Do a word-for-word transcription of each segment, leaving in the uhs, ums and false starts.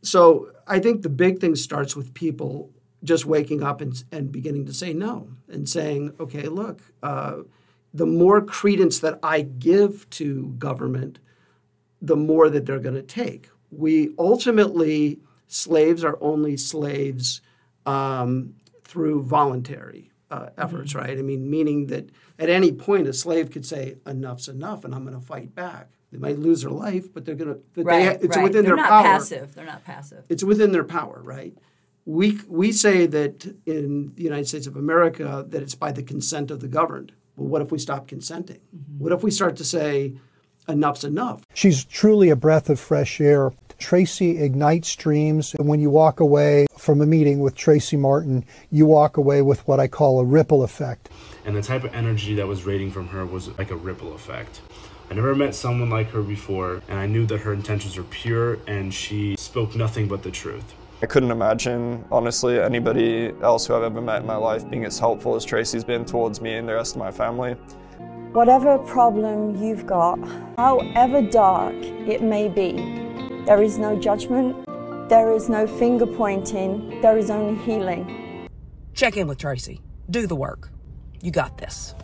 so I think the big thing starts with people just waking up and, and beginning to say no and saying, okay, look, uh, the more credence that I give to government, the more that they're going to take. We ultimately, slaves are only slaves um, through voluntary uh, efforts, mm-hmm. right? I mean, meaning that at any point a slave could say, enough's enough, and I'm going to fight back. They might lose their life, but they're going to. Right, they, it's right. within They're their not power. passive. They're not passive. It's within their power, right? We we say that in the United States of America that it's by the consent of the governed. Well, what if we stop consenting? Mm-hmm. What if we start to say, enough's enough? She's truly a breath of fresh air. Tracy ignites dreams, and when you walk away from a meeting with Tracy Martin, you walk away with what I call a ripple effect. And the type of energy that was radiating from her was like a ripple effect. I never met someone like her before, and I knew that her intentions were pure, and she spoke nothing but the truth. I couldn't imagine, honestly, anybody else who I've ever met in my life being as helpful as Tracy's been towards me and the rest of my family. Whatever problem you've got, however dark it may be, there is no judgment, there is no finger pointing, there is only healing. Check in with Tracy. Do the work. You got this.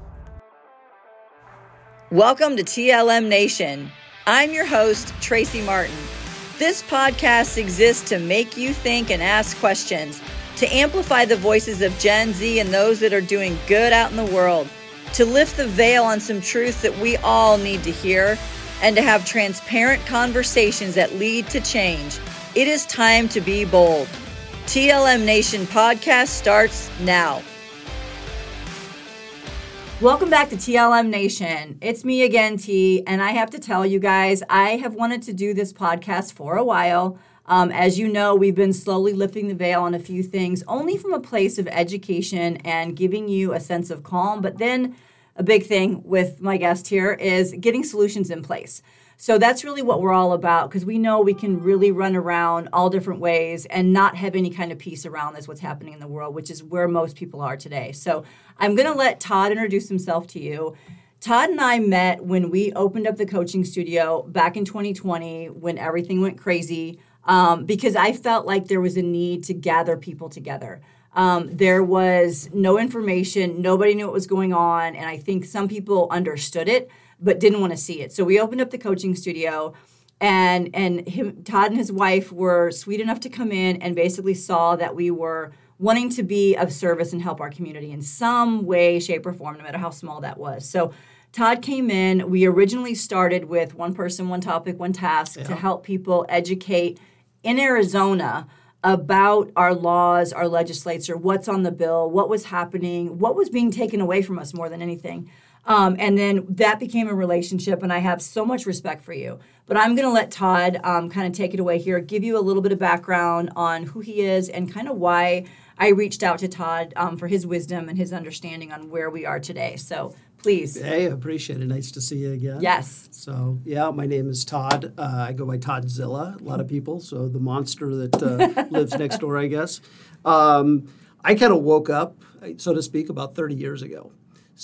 Welcome to T L M Nation. I'm your host, Tracy Martin. This podcast exists to make you think and ask questions, to amplify the voices of Gen Z and those that are doing good out in the world, to lift the veil on some truths that we all need to hear, and to have transparent conversations that lead to change. It is time to be bold. T L M Nation podcast starts now. Welcome back to T L M Nation. It's me again, T, and I have to tell you guys, I have wanted to do this podcast for a while. Um, as you know, we've been slowly lifting the veil on a few things, only from a place of education and giving you a sense of calm. But then a big thing with my guest here is getting solutions in place. So that's really what we're all about, because we know we can really run around all different ways and not have any kind of peace around this, what's happening in the world, which is where most people are today. So I'm going to let Todd introduce himself to you. Todd and I met when we opened up the coaching studio back in twenty twenty when everything went crazy, um, because I felt like there was a need to gather people together. Um, there was no information. Nobody knew what was going on. And I think some people understood it, but didn't want to see it. So we opened up the coaching studio, and and him, Todd and his wife were sweet enough to come in and basically saw that we were wanting to be of service and help our community in some way, shape, or form, no matter how small that was. So Todd came in. We originally started with one person, one topic, one task yeah. to help people educate in Arizona about our laws, our legislature, what's on the bill, what was happening, what was being taken away from us more than anything. Um, and then that became a relationship, and I have so much respect for you. But I'm going to let Todd um, kind of take it away here, give you a little bit of background on who he is and kind of why I reached out to Todd um, for his wisdom and his understanding on where we are today. So please. Hey, I appreciate it. Nice to see you again. Yes. So, yeah, my name is Todd. Uh, I go by Toddzilla, a lot of people, so the monster that uh, lives next door, I guess. Um, I kind of woke up, so to speak, about thirty years ago.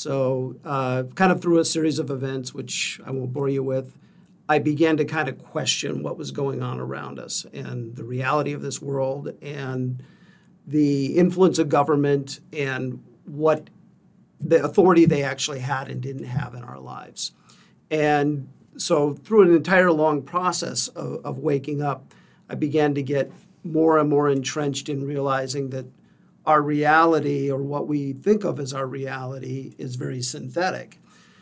So uh, kind of through a series of events, which I won't bore you with, I began to kind of question what was going on around us and the reality of this world and the influence of government and what the authority they actually had and didn't have in our lives. And so through an entire long process of, of waking up, I began to get more and more entrenched in realizing that our reality, or what we think of as our reality, is very synthetic.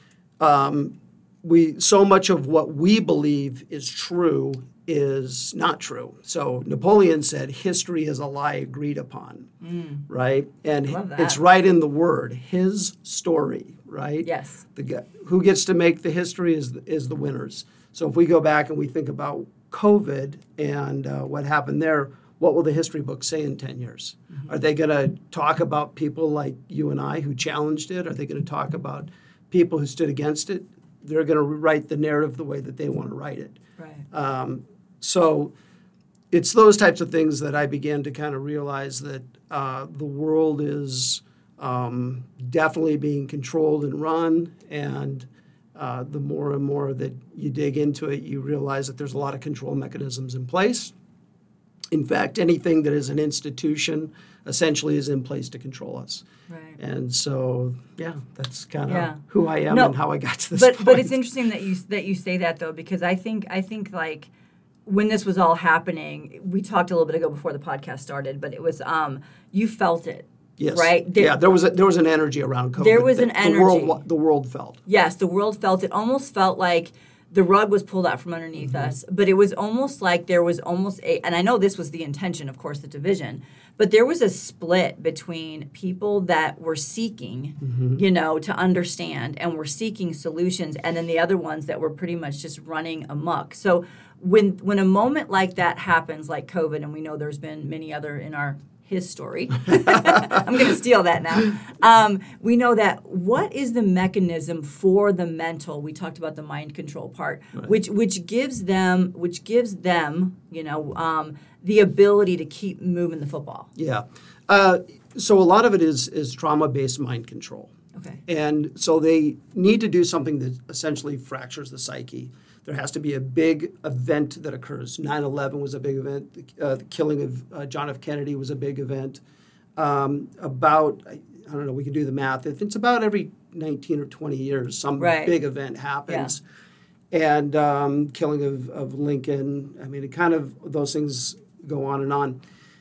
Um, we so much of what we believe is true is not true. So Napoleon said, history is a lie agreed upon, mm. right? And it's right in the word, his story, right? Yes. The who gets to make the history is the, is the winners. So if we go back and we think about COVID and uh, what happened there, what will the history books say in ten years? Mm-hmm. Are they going to talk about people like you and I who challenged it? Are they going to talk about people who stood against it? They're going to write the narrative the way that they want to write it. Right. Um, so it's those types of things that I began to kind of realize that uh, the world is um, definitely being controlled and run, and uh, the more and more that you dig into it, you realize that there's a lot of control mechanisms in place. In fact, anything that is an institution essentially is in place to control us. Right. And so, yeah, that's kind of Yeah. who I am No, and how I got to this but point. but it's interesting that you that you say that though, because I think I think like when this was all happening, we talked a little bit ago before the podcast started, but it was um you felt it. Yes. Right? There- yeah, there was a, there was an energy around COVID. There was an that the world, energy. wa- the world felt. Yes, the world felt it. Almost felt like the rug was pulled out from underneath Mm-hmm. us, but it was almost like there was almost a, and I know this was the intention, of course, the division, but there was a split between people that were seeking, Mm-hmm. you know, to understand and were seeking solutions, and then the other ones that were pretty much just running amok. So when when a moment like that happens, like COVID, and we know there's been many other in our his story. I'm going to steal that now. Um, we know that what is the mechanism for the mental? We talked about the mind control part, right. which which gives them which gives them you know um, the ability to keep moving the football. Yeah. Uh, so a lot of it is is trauma-based mind control. Okay. And so they need to do something that essentially fractures the psyche. There has to be a big event that occurs. nine eleven was a big event. The, uh, the killing of uh, John F. Kennedy was a big event. Um, about, I, I don't know, we can do the math. If it's about every nineteen or twenty years, some Right. big event happens. Yeah. And um, killing of, of Lincoln, I mean, it kind of, those things go on and on.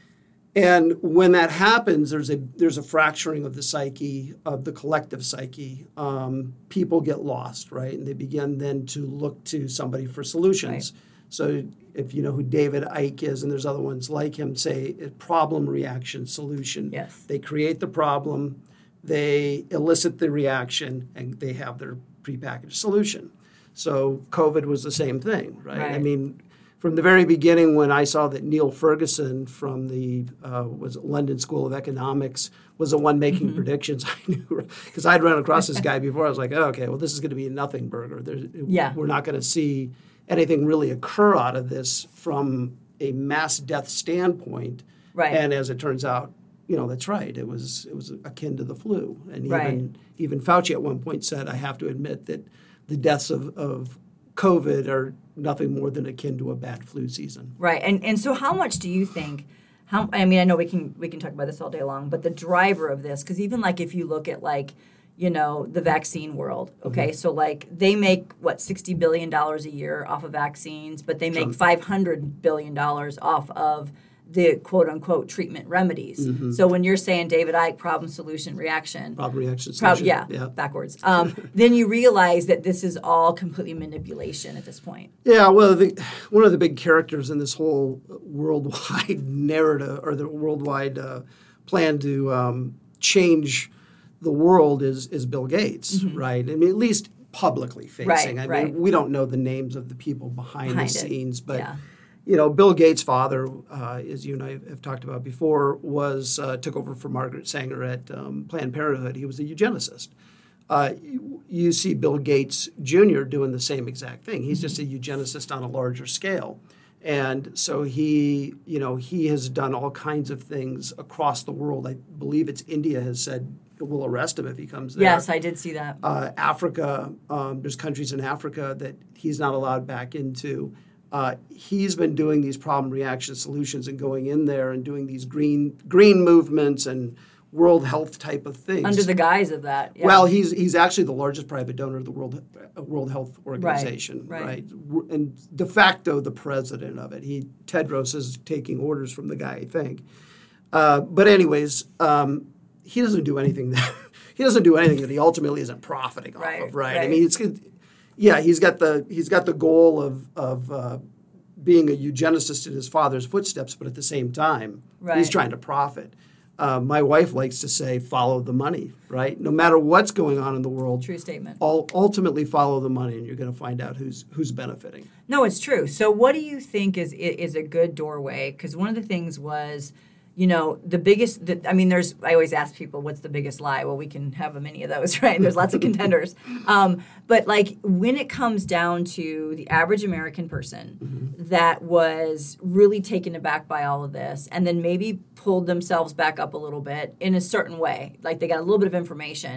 And when that happens, there's a there's a fracturing of the psyche, of the collective psyche. Um, people get lost, right? And they begin then to look to somebody for solutions. Right. So if you know who David Icke is, and there's other ones like him, say a problem, reaction, solution. Yes. They create the problem, they elicit the reaction, and they have their prepackaged solution. So COVID was the same thing, right? Right. I mean, from the very beginning, when I saw that Neil Ferguson from the uh, was it London School of Economics was the one making Mm-hmm. predictions, I knew because I'd run across this guy before. I was like, oh, okay, well, this is going to be a nothing burger. There's, Yeah. We're not going to see anything really occur out of this from a mass death standpoint. Right. And as it turns out, you know, that's right. It was it was akin to the flu, and Right. even even Fauci at one point said, I have to admit that the deaths of, of COVID are nothing more than akin to a bad flu season. Right. And and so how much do you think how I mean I know we can we can talk about this all day long, but the driver of this, because even like if you look at like, you know, the vaccine world, okay? Mm-hmm. So like they make what sixty billion dollars a year off of vaccines, but they make Sure. five hundred billion dollars off of the quote unquote treatment remedies. Mm-hmm. So when you're saying David Icke, problem, solution, reaction, Problem, reaction, prob- solution. yeah, yeah. backwards. Um, then you realize that this is all completely manipulation at this point. Yeah, well, the, one of the big characters in this whole worldwide narrative or the worldwide uh, plan to um, change the world is is Bill Gates, right? I mean, at least publicly facing. Mm-hmm. Right, I right. mean, we don't know the names of the people behind, Behind the it, scenes, but yeah. you know, Bill Gates' father, uh, as you and I have talked about before, was uh, took over for Margaret Sanger at um, Planned Parenthood. He was a eugenicist. Uh, you, you see Bill Gates Junior doing the same exact thing. He's just a eugenicist on a larger scale. And so he, you know, he has done all kinds of things across the world. I believe it's India has said we'll arrest him if he comes there. Yes, I did see that. Uh, Africa, um, there's countries in Africa that he's not allowed back into. Uh, he's been doing these problem reaction solutions and going in there and doing these green green movements and World Health type of things. Under the guise of that. Yeah. Well, he's he's actually the largest private donor of the World uh, World Health Organization, right. right? And de facto the president of it. He Tedros is taking orders from the guy, I think. Uh, but anyways, um, he doesn't do anything that he doesn't do anything that he ultimately isn't profiting Right, off of, right? right. I mean, it's yeah, he's got the he's got the goal of of uh, being a eugenicist in his father's footsteps, but at the same time, Right. he's trying to profit. Uh, my wife likes to say, follow the money, right? No matter what's going on in the world, True statement. ul- ultimately follow the money, and you're going to find out who's who's benefiting. No, it's true. So what do you think is is a good doorway? Because one of the things was, you know, the biggest, the, I mean, there's, I always ask people, what's the biggest lie? Well, we can have many of those, right? There's lots of contenders. Um, but like when it comes down to the average American person Mm-hmm. that was really taken aback by all of this and then maybe pulled themselves back up a little bit in a certain way, like they got a little bit of information.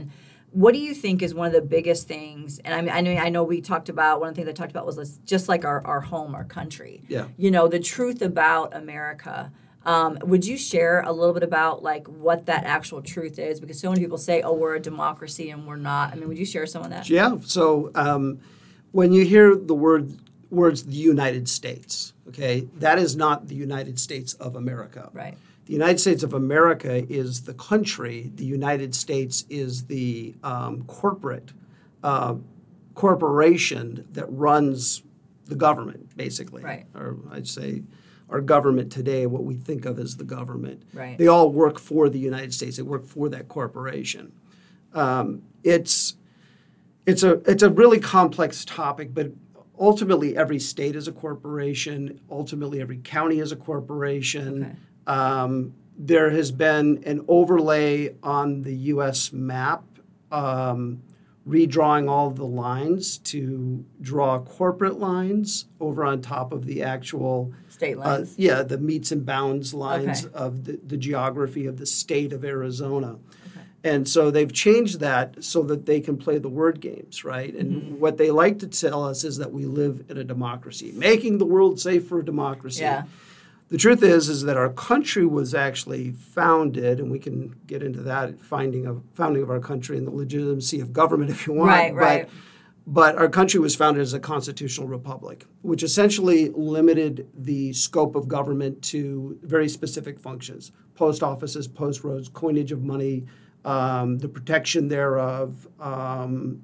What do you think is one of the biggest things? And I mean, I know, I know we talked about, one of the things I talked about was this, just like our, our home, our country. Yeah. You know, the truth about America. Um, would you share a little bit about like what that actual truth is? Because so many people say, oh, we're a democracy and we're not. I mean, would you share some of that? Yeah. So um, when you hear the word words the United States, okay, that is not the United States of America. Right. The United States of America is the country. The United States is the um, corporate uh, corporation that runs the government, basically. Right. Or I'd say our government today, what we think of as the government. Right. They all work for the United States. They work for that corporation. Um, it's it's a it's a really complex topic, but ultimately every state is a corporation. Ultimately, every county is a corporation. Okay. Um, there has been an overlay on the U S map, um, redrawing all the lines to draw corporate lines over on top of the actual State uh, lines. yeah, the meets and bounds lines Okay. of the, the geography of the state of Arizona. And so they've changed that so that they can play the word games, right? And Mm-hmm. what they like to tell us is that we live in a democracy, making the world safe for democracy. Yeah. The truth is, is that our country was actually founded, and we can get into that finding of founding of our country and the legitimacy of government if you want. Right, but, right. But our country was founded as a constitutional republic, which essentially limited the scope of government to very specific functions: post offices, post roads, coinage of money, um, the protection thereof, um,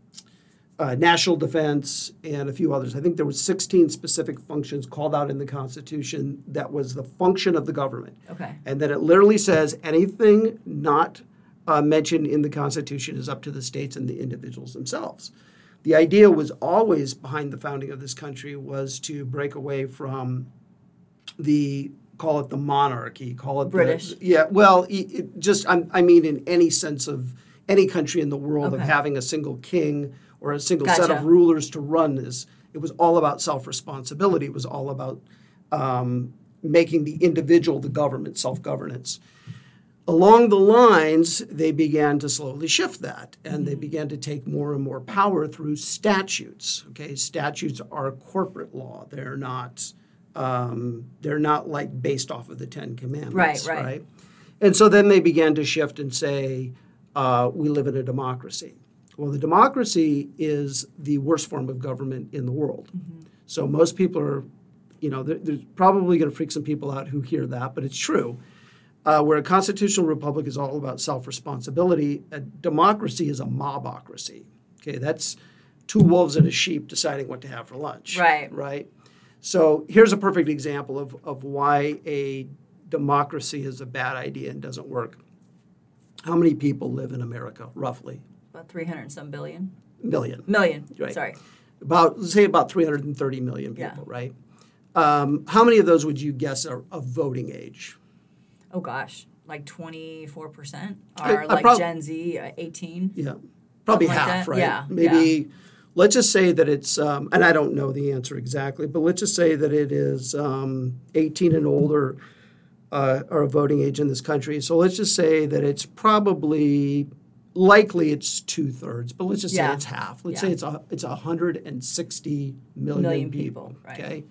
uh, national defense, and a few others. I think there were sixteen specific functions called out in the Constitution that was the function of the government. Okay. And then it literally says anything not uh, mentioned in the Constitution is up to the states and the individuals themselves. The idea was always behind the founding of this country was to break away from the, call it the monarchy, call it British. The, yeah, well, it, it just I'm, I mean in any sense of any country in the world of Okay. having a single king or a single set Gotcha. of rulers to run this. It was all about self-responsibility. It was all about um, making the individual the government, self-governance. Along the lines, they began to slowly shift that, and they began to take more and more power through statutes. Okay, statutes are corporate law; they're not um, they're not like based off of the Ten Commandments, Right, right. And so then they began to shift and say, uh, "We live in a democracy." Well, the democracy is the worst form of government in the world. Mm-hmm. So most people are, you know, they're, they're probably going to freak some people out who hear that, but it's true. Uh, where a constitutional republic is all about self-responsibility, a democracy is a mobocracy. Okay, that's two wolves and a sheep deciding what to have for lunch. Right. Right. So here's a perfect example of, of why a democracy is a bad idea and doesn't work. How many people live in America, roughly? About three hundred and some billion. Million. Million. Right. Sorry. About, let's say about three hundred thirty million people, Yeah. right? Um, how many of those would you guess are of voting age? Oh gosh, like twenty-four percent I- are I like prob- Gen Z, uh, eighteen. Yeah, probably Something like half, that? right? Yeah, Maybe, let's just say that it's, um, and I don't know the answer exactly, but let's just say that it is um, eighteen and older uh, are a voting age in this country. So let's just say that it's probably, likely it's two thirds, but let's just Yeah. say it's half. Let's Yeah. say it's a, it's one hundred sixty million, Million people. people, right. Okay.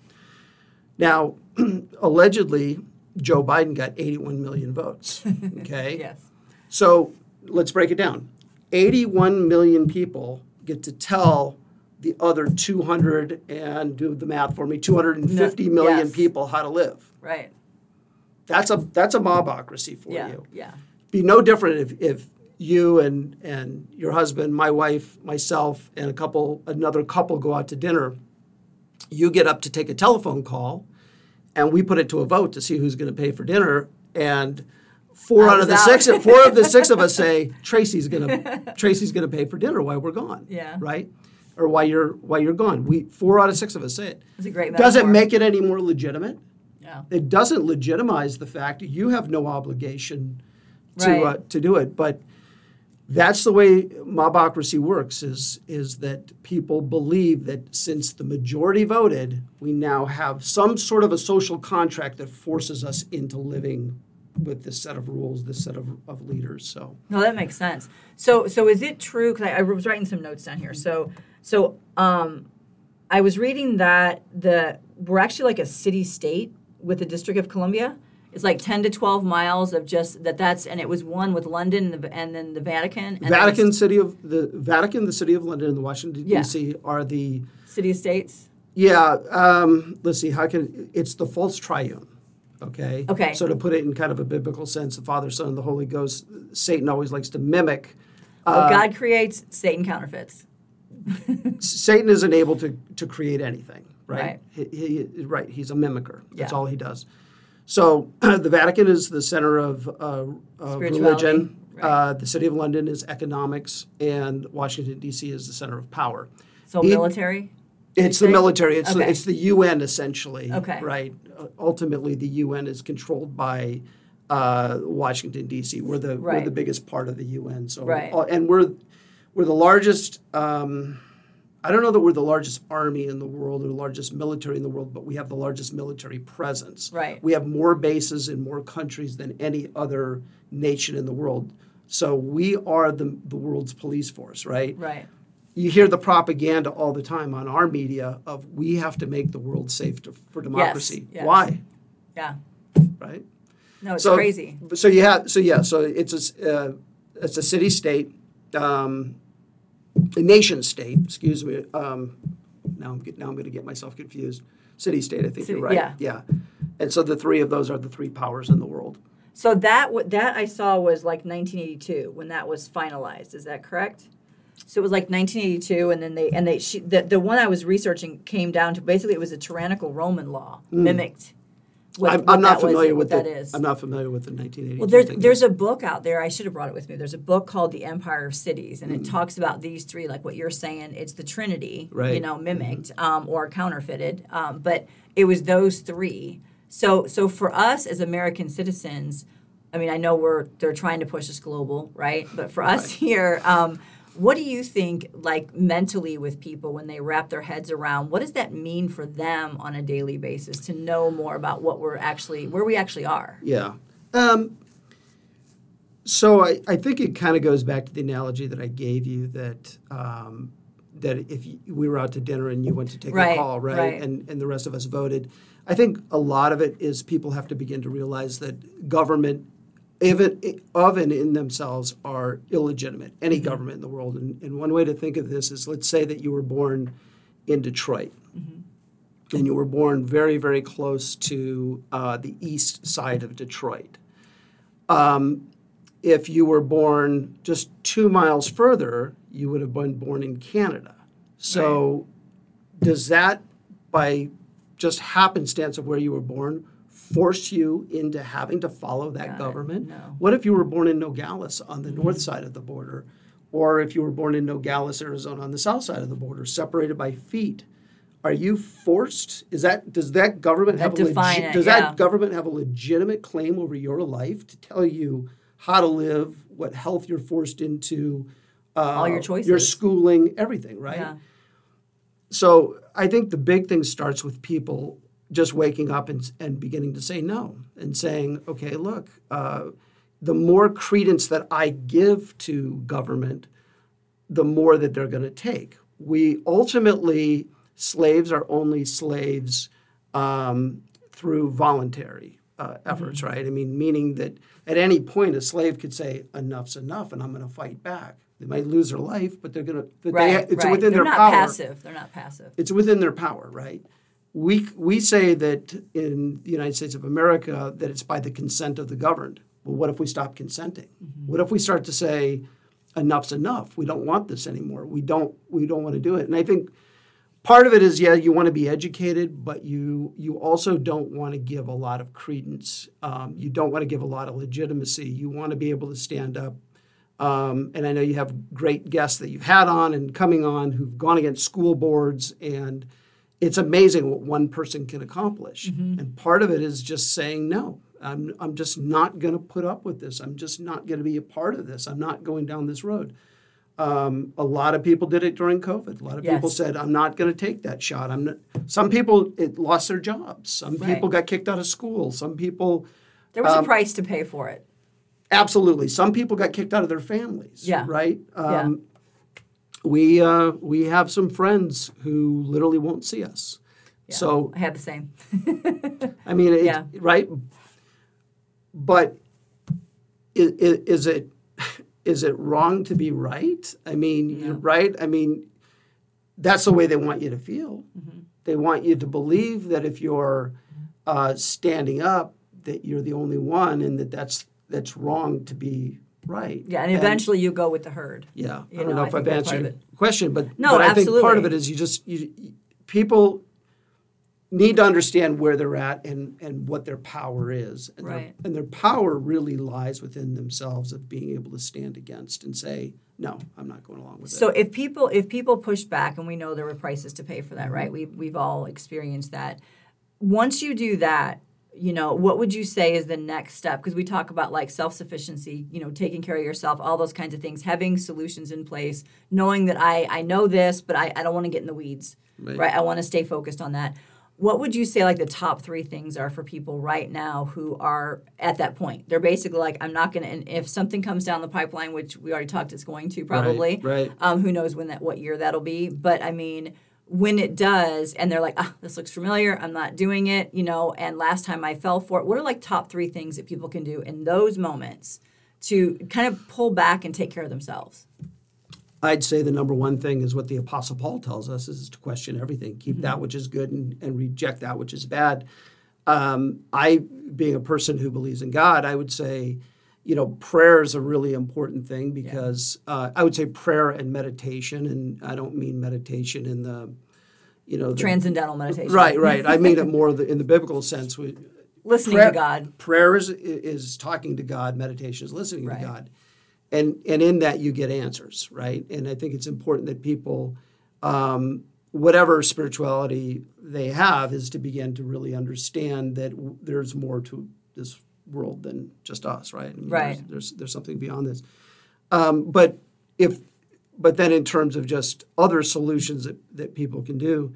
Now, allegedly, Joe Biden got eighty-one million votes. Okay. Yes. So let's break it down. eighty-one million people get to tell the other two hundred and do the math for me, two hundred fifty million yes. people how to live. Right. That's a that's a mobocracy for Yeah. you. Yeah. Be no different if, if you and and your husband, my wife, myself, and a couple another couple go out to dinner. You get up to take a telephone call, and we put it to a vote to see who's going to pay for dinner. And four I out of was the out. six, four of the six of us say Tracy's going to Tracy's going to pay for dinner while we're gone. Yeah. Right. Or while you're while you're gone. We four out of six of us say it. It's a great Does it metaphor. make it any more legitimate? Yeah. It doesn't legitimize the fact that you have no obligation to Right. uh, to do it. But that's the way mobocracy works. Is is that people believe that since the majority voted, we now have some sort of a social contract that forces us into living with this set of rules, this set of, of leaders. So No, that makes sense. So, so is it true? Because I, I was writing some notes down here. So, so um, I was reading that the we're actually like a city state with the District of Columbia. It's like ten to twelve miles of just that. That's and it was one with London and, the, and then the Vatican. And Vatican City of the Vatican, the City of London, and the Washington Yeah. D C are the city states. yeah. Um, let's see. How can it's the false triune? Okay. Okay. So to put it in kind of a biblical sense, the Father, Son, and the Holy Ghost. Satan always likes to mimic. What God creates, Satan counterfeits. Satan isn't able to to create anything, right? Right. He, he, right. He's a mimicker. That's Yeah. all he does. So the Vatican is the center of, uh, of Spirituality, religion. right. Uh, the City of London is economics, and Washington D C is the center of power. So He- military. It's the say? military. It's the, Okay. it's the U N essentially. Okay. Right. Uh, ultimately, the U N is controlled by uh, Washington D C. We're the we're Right. the biggest part of the U N. So Right. uh, and we're we're the largest. Um, I don't know that we're the largest army in the world or the largest military in the world, but we have the largest military presence. Right. We have more bases in more countries than any other nation in the world. So we are the the world's police force, right? Right. You hear the propaganda all the time on our media of we have to make the world safe to, for democracy. yes. Why? Yeah. Right? No, it's so, crazy. So you have so yeah, so it's a uh, it's a city state, um, a nation state. Excuse me. Um, now I'm get, now I'm going to get myself confused. City state. I think City- you're right. yeah. Yeah. And so the three of those are the three powers in the world. So that what that I saw was like nineteen eighty-two when that was finalized. Is that correct? So it was like nineteen eighty-two, and then they and they she, the the one I was researching came down to basically it was a tyrannical Roman law mimicked. What, I'm, what I'm not that was familiar and with what the, that is. I'm not familiar with the nineteen eighty-two. Well, there's thing. there's a book out there. I should have brought it with me. There's a book called The Empire of Cities, and it talks about these three, like what you're saying. It's the Trinity, you Right. know, mimicked um, or counterfeited. Um, but it was those three. So so for us as American citizens, I mean, I know we're they're trying to push us global, right? But for us here, um, what do you think, like mentally, with people when they wrap their heads around what does that mean for them on a daily basis to know more about what we're actually, where we actually are? Yeah. Um, so I, I think it kind of goes back to the analogy that I gave you that um, that if you, we were out to dinner and you went to take Right, a call, right, right. and and the rest of us voted. I think a lot of it is people have to begin to realize that government, even of and in themselves, are illegitimate. Any Mm-hmm. government in the world, and, and one way to think of this is, let's say that you were born in Detroit. Mm-hmm. And you were born very, very close to uh, the east side of Detroit. Um, if you were born just two miles further, you would have been born in Canada. So does that, by just happenstance of where you were born, force you into having to follow that Got it. government? No. What if you were born in Nogales on the north side of the border? Or if you were born in Nogales, Arizona on the south side of the border, separated by feet? Are you forced? Is that does that government have a Define legi- it, does yeah. that government have a legitimate claim over your life to tell you how to live, what health you're forced into, uh, All your choices. your schooling, everything, right? Yeah. So I think the big thing starts with people just waking up and, and beginning to say no and saying, okay, look, uh, the more credence that I give to government, the more that they're going to take. We ultimately, slaves are only slaves um, through voluntary uh, efforts, Mm-hmm. right? I mean, meaning that at any point a slave could say, enough's enough, and I'm going to fight back. They might lose their life, but they're going to, Right, it's right. within They're their not power. passive. They're not passive. It's within their power, right? We we say that in the United States of America that it's by the consent of the governed. Well, what if we stop consenting? Mm-hmm. What if we start to say enough's enough? We don't want this anymore. We don't we don't want to do it. And I think part of it is, yeah, you want to be educated, but you you also don't want to give a lot of credence. Um, you don't want to give a lot of legitimacy. You want to be able to stand up. Um, and I know you have great guests that you've had on and coming on who've gone against school boards, and it's amazing what one person can accomplish. Mm-hmm. And part of it is just saying, no, I'm, I'm just not going to put up with this. I'm just not going to be a part of this. I'm not going down this road. Um, a lot of people did it during COVID. A lot of Yes. people said, I'm not going to take that shot. I'm not. Some people it lost their jobs. Some Right. people got kicked out of school. Some people There was Um, a price to pay for it. Absolutely. Some people got kicked out of their families. Yeah. Right? Yeah. Um, we, uh, we have some friends who literally won't see us. Yeah, So, I had the same. I mean, it, Yeah. right? But is, is it is it wrong to be right? I mean, No. you're right? I mean, that's the way they want you to feel. Mm-hmm. They want you to believe that if you're uh, standing up, that you're the only one, and that that's that's wrong to be right. Yeah, and eventually you go with the herd. Yeah, You I don't know, know, I if think I've that's part answered of your it. question, but No, but I think part of absolutely. it is you just you, people need to understand where they're at and, and what their power is. And Right. Their, and their power really lies within themselves of being able to stand against and say, no, I'm not going along with So it. if people if people push back, and we know there were prices to pay for that, Mm-hmm. right? We we've all experienced that. Once you do that, you know, what would you say is the next step? Because we talk about like self-sufficiency, you know, taking care of yourself, all those kinds of things, having solutions in place, knowing that I I know this, but I, I don't want to get in the weeds, Right. right? I want to stay focused on that. What would you say like the top three things are for people right now who are at that point? They're basically like, I'm not going to, and if something comes down the pipeline, which we already talked it's going to probably, right. Um, who knows when that, what year that'll be. But I mean, when it does, and they're like, ah, this looks familiar, I'm not doing it, you know, and last time I fell for it, what are like top three things that people can do in those moments to kind of pull back and take care of themselves? I'd say the number one thing is what the Apostle Paul tells us is to question everything. Keep Mm-hmm. that which is good and, and reject that which is bad. Um, I, being a person who believes in God, I would say, you know, prayer is a really important thing because uh, I would say prayer and meditation, and I don't mean meditation in the, you know, the, Transcendental meditation. right, right. I mean it more the, in the biblical sense. We, Listening prayer, to God. Prayer is, is talking to God. Meditation is listening Right. to God. And and in that you get answers, right? And I think it's important that people, um, whatever spirituality they have, is to begin to really understand that w- there's more to this world than just us, right? I mean, Right. There's, there's there's something beyond this. Um, but if but then in terms of just other solutions that, that people can do,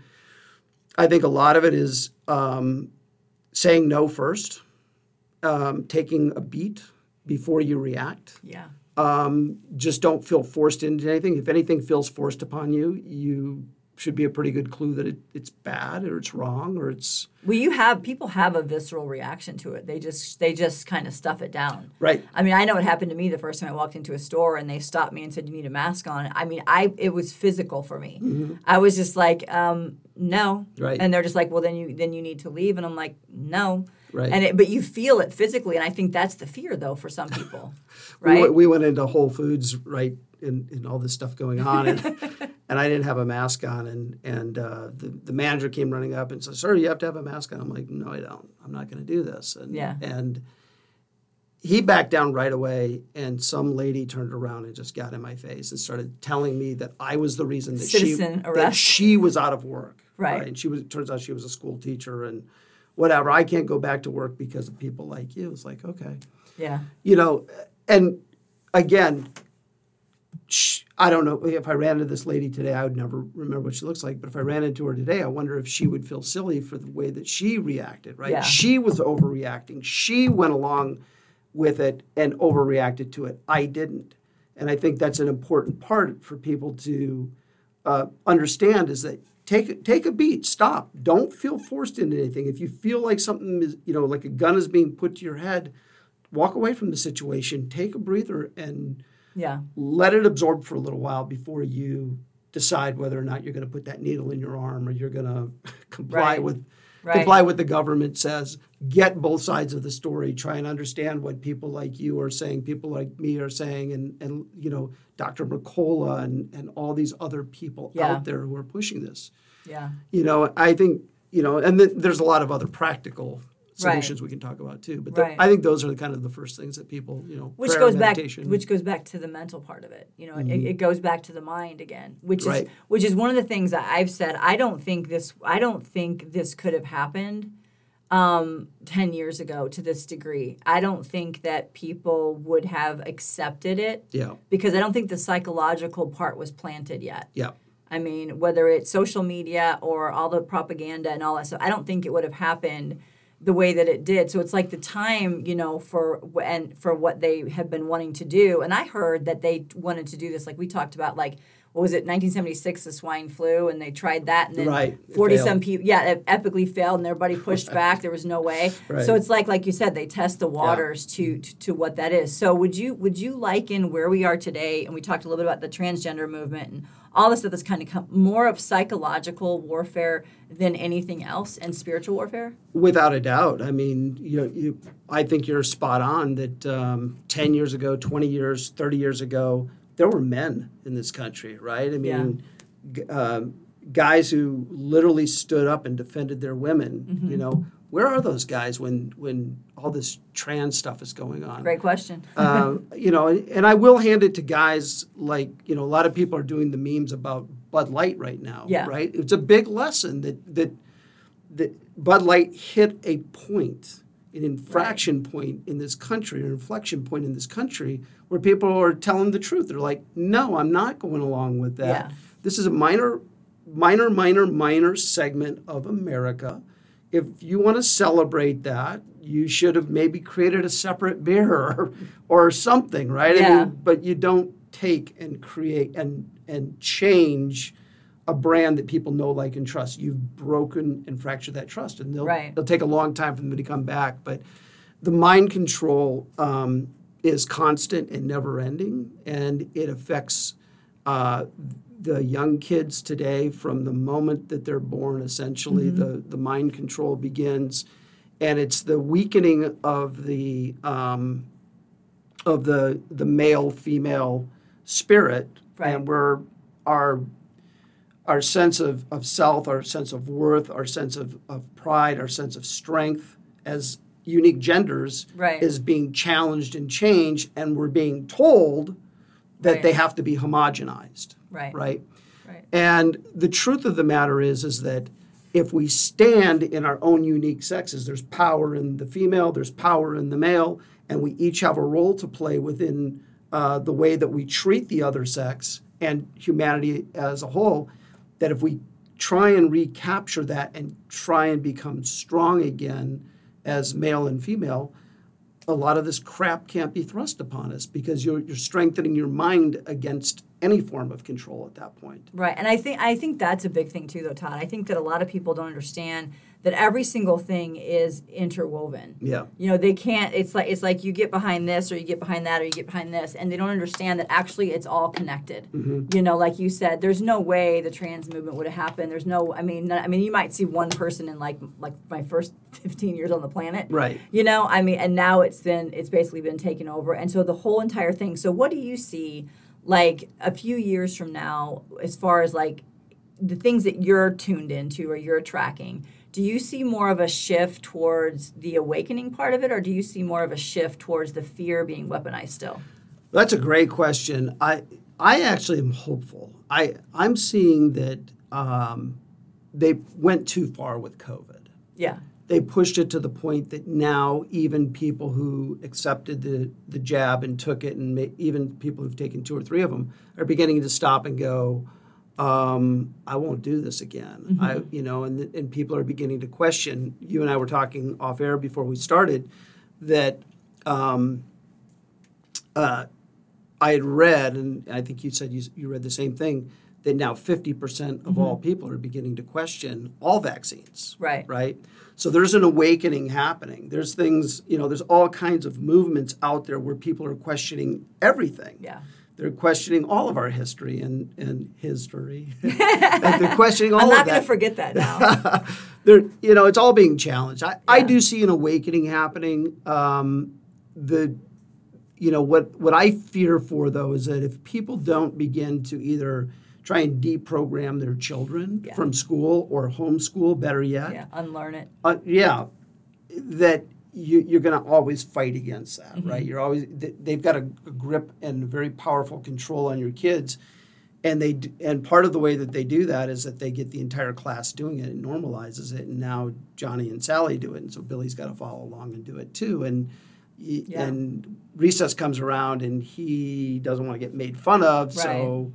I think a lot of it is um, saying no first, um, taking a beat before you react. Yeah. Um, just don't feel forced into anything. If anything feels forced upon you, you should be a pretty good clue that it, it's bad or it's wrong or it's Well, you have people have a visceral reaction to it. They just they just kind of stuff it down. right. I mean, I know what happened to me the first time I walked into a store and they stopped me and said, "You need a mask on." I mean, I it was physical for me. I was just like, um, "No," Right. and they're just like, "Well, then you then you need to leave," and I'm like, "No." Right. And it, but you feel it physically, and I think that's the fear, though, for some people, We, right? went- we went into Whole Foods, right, and, and all this stuff going on, and, and I didn't have a mask on, and and uh, the the manager came running up and said, "Sir, you have to have a mask on." I'm like, "No, I don't. I'm not going to do this." And, Yeah. And he backed down right away, and some lady turned around and just got in my face and started telling me that I was the reason that Citizen she that arrest. she was out of work. Right. And she was. Turns out she was a school teacher and whatever. I can't go back to work because of people like you. It's like, okay. Yeah. You know, and again, sh- I don't know if I ran into this lady today, I would never remember what she looks like. But if I ran into her today, I wonder if she would feel silly for the way that she reacted, right? Yeah. She was overreacting. She went along with it and overreacted to it. I didn't. And I think that's an important part for people to uh, understand is that take take a beat, stop. Don't feel forced into anything. If you feel like something is, you know, like a gun is being put to your head, walk away from the situation, take a breather, and Yeah. let it absorb for a little while before you decide whether or not you're going to put that needle in your arm or you're going to comply Right. with Right. comply with the government says. Get both sides of the story. Try and understand what people like you are saying, people like me are saying, and and you know Doctor Mercola and and all these other people Yeah. out there who are pushing this. Yeah. You know, I think you know, and th- there's a lot of other practical Right. solutions we can talk about too. But the- Right. I think those are the kind of the first things that people, you know, Which prayer, goes back, meditation. which goes back to the mental part of it. You know, it, it goes back to the mind again, which Right. is which is one of the things that I've said. I don't think this. I don't think this could have happened um, ten years ago to this degree. I don't think that people would have accepted it Yeah, because I don't think the psychological part was planted yet. yeah, I mean, whether it's social media or all the propaganda and all that stuff, I don't think it would have happened the way that it did. So it's like the time, you know, for and for what they have been wanting to do. And I heard that they wanted to do this, like we talked about, like, what was it, nineteen seventy-six, the swine flu, and they tried that, and then Right. It forty-some failed. people, yeah, it epically failed, and everybody pushed back. There was no way. Right. So it's like, like you said, they test the waters to, to to what that is. So would you would you liken where we are today, and we talked a little bit about the transgender movement and all this stuff that's kind of come, more of psychological warfare than anything else, and spiritual warfare? Without a doubt. I mean, you, you I think you're spot on that um, ten years ago, twenty years, thirty years ago, there were men in this country, right? I mean, g- um, guys who literally stood up and defended their women. Mm-hmm. You know, where are those guys when when all this trans stuff is going on? Great question. uh, you know, and, and I will hand it to guys like, you know, a lot of people are doing the memes about Bud Light right now, Yeah. right? It's a big lesson that that that Bud Light hit a point, an infraction point in this country, an inflection point in this country where people are telling the truth. They're like, no, I'm not going along with that. Yeah. This is a minor, minor, minor, minor segment of America. If you want to celebrate that, you should have maybe created a separate beer or, or something, right? I Yeah. mean, but you don't take and create and and change a brand that people know, like, and trust. You've broken and fractured that trust, and they'll, Right. it'll take a long time for them to come back. But the mind control um, is constant and never ending, and it affects uh, the young kids today from the moment that they're born. Essentially, the the mind control begins, and it's the weakening of the um, of the the male female spirit, Right. and where our our sense of, of self, our sense of worth, our sense of, of pride, our sense of strength as unique genders Right. is being challenged and changed, and we're being told that Right. they have to be homogenized. Right. Right. Right. And the truth of the matter is, is that if we stand in our own unique sexes, there's power in the female, there's power in the male, and we each have a role to play within uh, the way that we treat the other sex and humanity as a whole, that if we try and recapture that and try and become strong again as male and female, a lot of this crap can't be thrust upon us because you're, you're strengthening your mind against any form of control at that point. Right, and I think I think that's a big thing too, though, Todd. I think that a lot of people don't understand that every single thing is interwoven. Yeah. You know, they can't. It's like it's like you get behind this, or you get behind that, or you get behind this, and they don't understand that actually it's all connected. Mm-hmm. You know, like you said, there's no way the trans movement would have happened. There's no. I mean, I mean, you might see one person in like like my first fifteen years on the planet. Right. You know, I mean, and now it's been it's basically been taken over, and so the whole entire thing. So what do you see? Like a few years from now, as far as like the things that you're tuned into or you're tracking, do you see more of a shift towards the awakening part of it, or do you see more of a shift towards the fear being weaponized still? That's a great question. I I actually am hopeful. I I'm seeing that um, they went too far with COVID. Yeah. They pushed it to the point that now even people who accepted the, the jab and took it, and may, even people who've taken two or three of them, are beginning to stop and go, um, I won't do this again. Mm-hmm. I, you know, and and people are beginning to question. You and I were talking off air before we started that um, uh, I had read, and I think you said you, you read the same thing, that now fifty percent of Mm-hmm. all people are beginning to question all vaccines. Right. Right. So there's an awakening happening. There's things, you know, there's all kinds of movements out there where people are questioning everything. Yeah. They're questioning all of our history and, and history. And they're questioning all I'm of not that. going to forget that now. They're, you know, it's all being challenged. I, I Yeah. do see an awakening happening. Um, the, you know, what what I fear for though is that if people don't begin to either try and deprogram their children Yeah. from school or homeschool, better yet, Yeah. Unlearn it. uh, yeah, that you, you're going to always fight against that, Mm-hmm. right? You're always they, they've got a, a grip and very powerful control on your kids, and they d- and part of the way that they do that is that they get the entire class doing it. It normalizes it, and now Johnny and Sally do it, and so Billy's got to follow along and do it too. And y- Yeah. and recess comes around, and he doesn't want to get made fun of, so.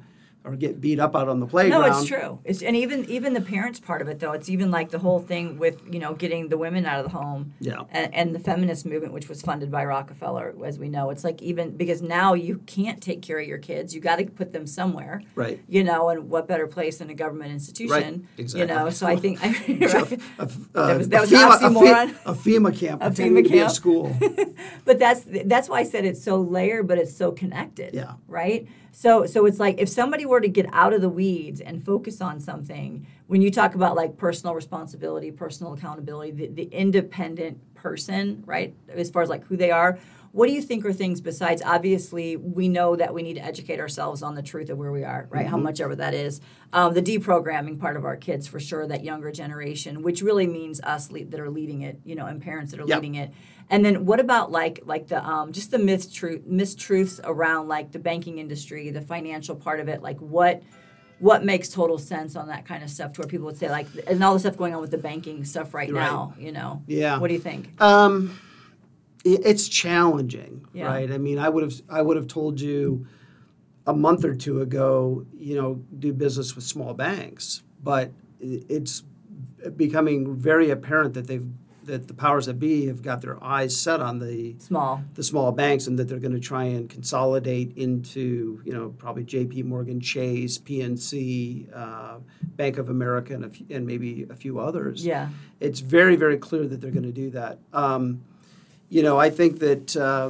or get beat up out on the playground. No, it's true. It's, and even even the parents part of it, though, it's even like the whole thing with, you know, getting the women out of the home. Yeah. And, and the feminist movement, which was funded by Rockefeller, as we know. It's like even because now you can't take care of your kids. You got to put them somewhere. Right. You know, and what better place than a government institution? Right. Exactly. You know, so I think. Right? A, a, that was, that a was FEMA, an oxymoron. A, FEMA, a FEMA camp A pretending FEMA to be a camp. school. But that's that's why I said it's so layered, but it's so connected. Yeah. Right. So so it's like if somebody were to get out of the weeds and focus on something, when you talk about like personal responsibility, personal accountability, the, the independent person, right, as far as like who they are, what do you think are things besides, obviously, we know that we need to educate ourselves on the truth of where we are, right, mm-hmm. how much ever that is. Um, the deprogramming part of our kids, for sure, that younger generation, which really means us le- that are leading it, you know, and parents that are Yep. leading it. And then what about like like the um, just the mistruth mistruths around like the banking industry, the financial part of it, like what what makes total sense on that kind of stuff to where people would say like, and all the stuff going on with the banking stuff right, Right. now, you know? Yeah. What do you think? Um, it- it's challenging, Yeah. right? I mean, I would have I would have told you a month or two ago, you know, do business with small banks, but i- it's becoming very apparent that they've that the powers that be have got their eyes set on the Small. the small banks, and that they're going to try and consolidate into, you know, probably J P Morgan Chase, P N C, uh, Bank of America, and, a few, and maybe a few others. Yeah. It's very, very clear that they're going to do that. Um, you know, I think that uh,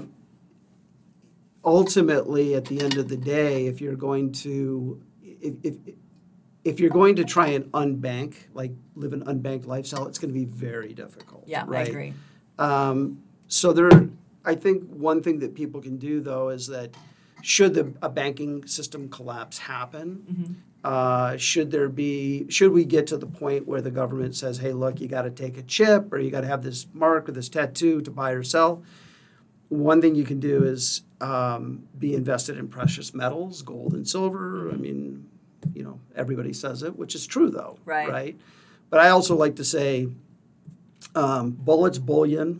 ultimately, at the end of the day, if you're going to, if, if if you're going to try and unbank, like live an unbanked lifestyle, it's going to be very difficult. Yeah, right? I agree. Um, so there, I think one thing that people can do though is that should the a banking system collapse happen, Mm-hmm. uh, should there be should we get to the point where the government says, hey, look, you got to take a chip or you got to have this mark or this tattoo to buy or sell? One thing you can do is um, be invested in precious metals, gold and silver. I mean, you know, everybody says it, which is true though, Right. right? But I also like to say, um, bullets, bullion,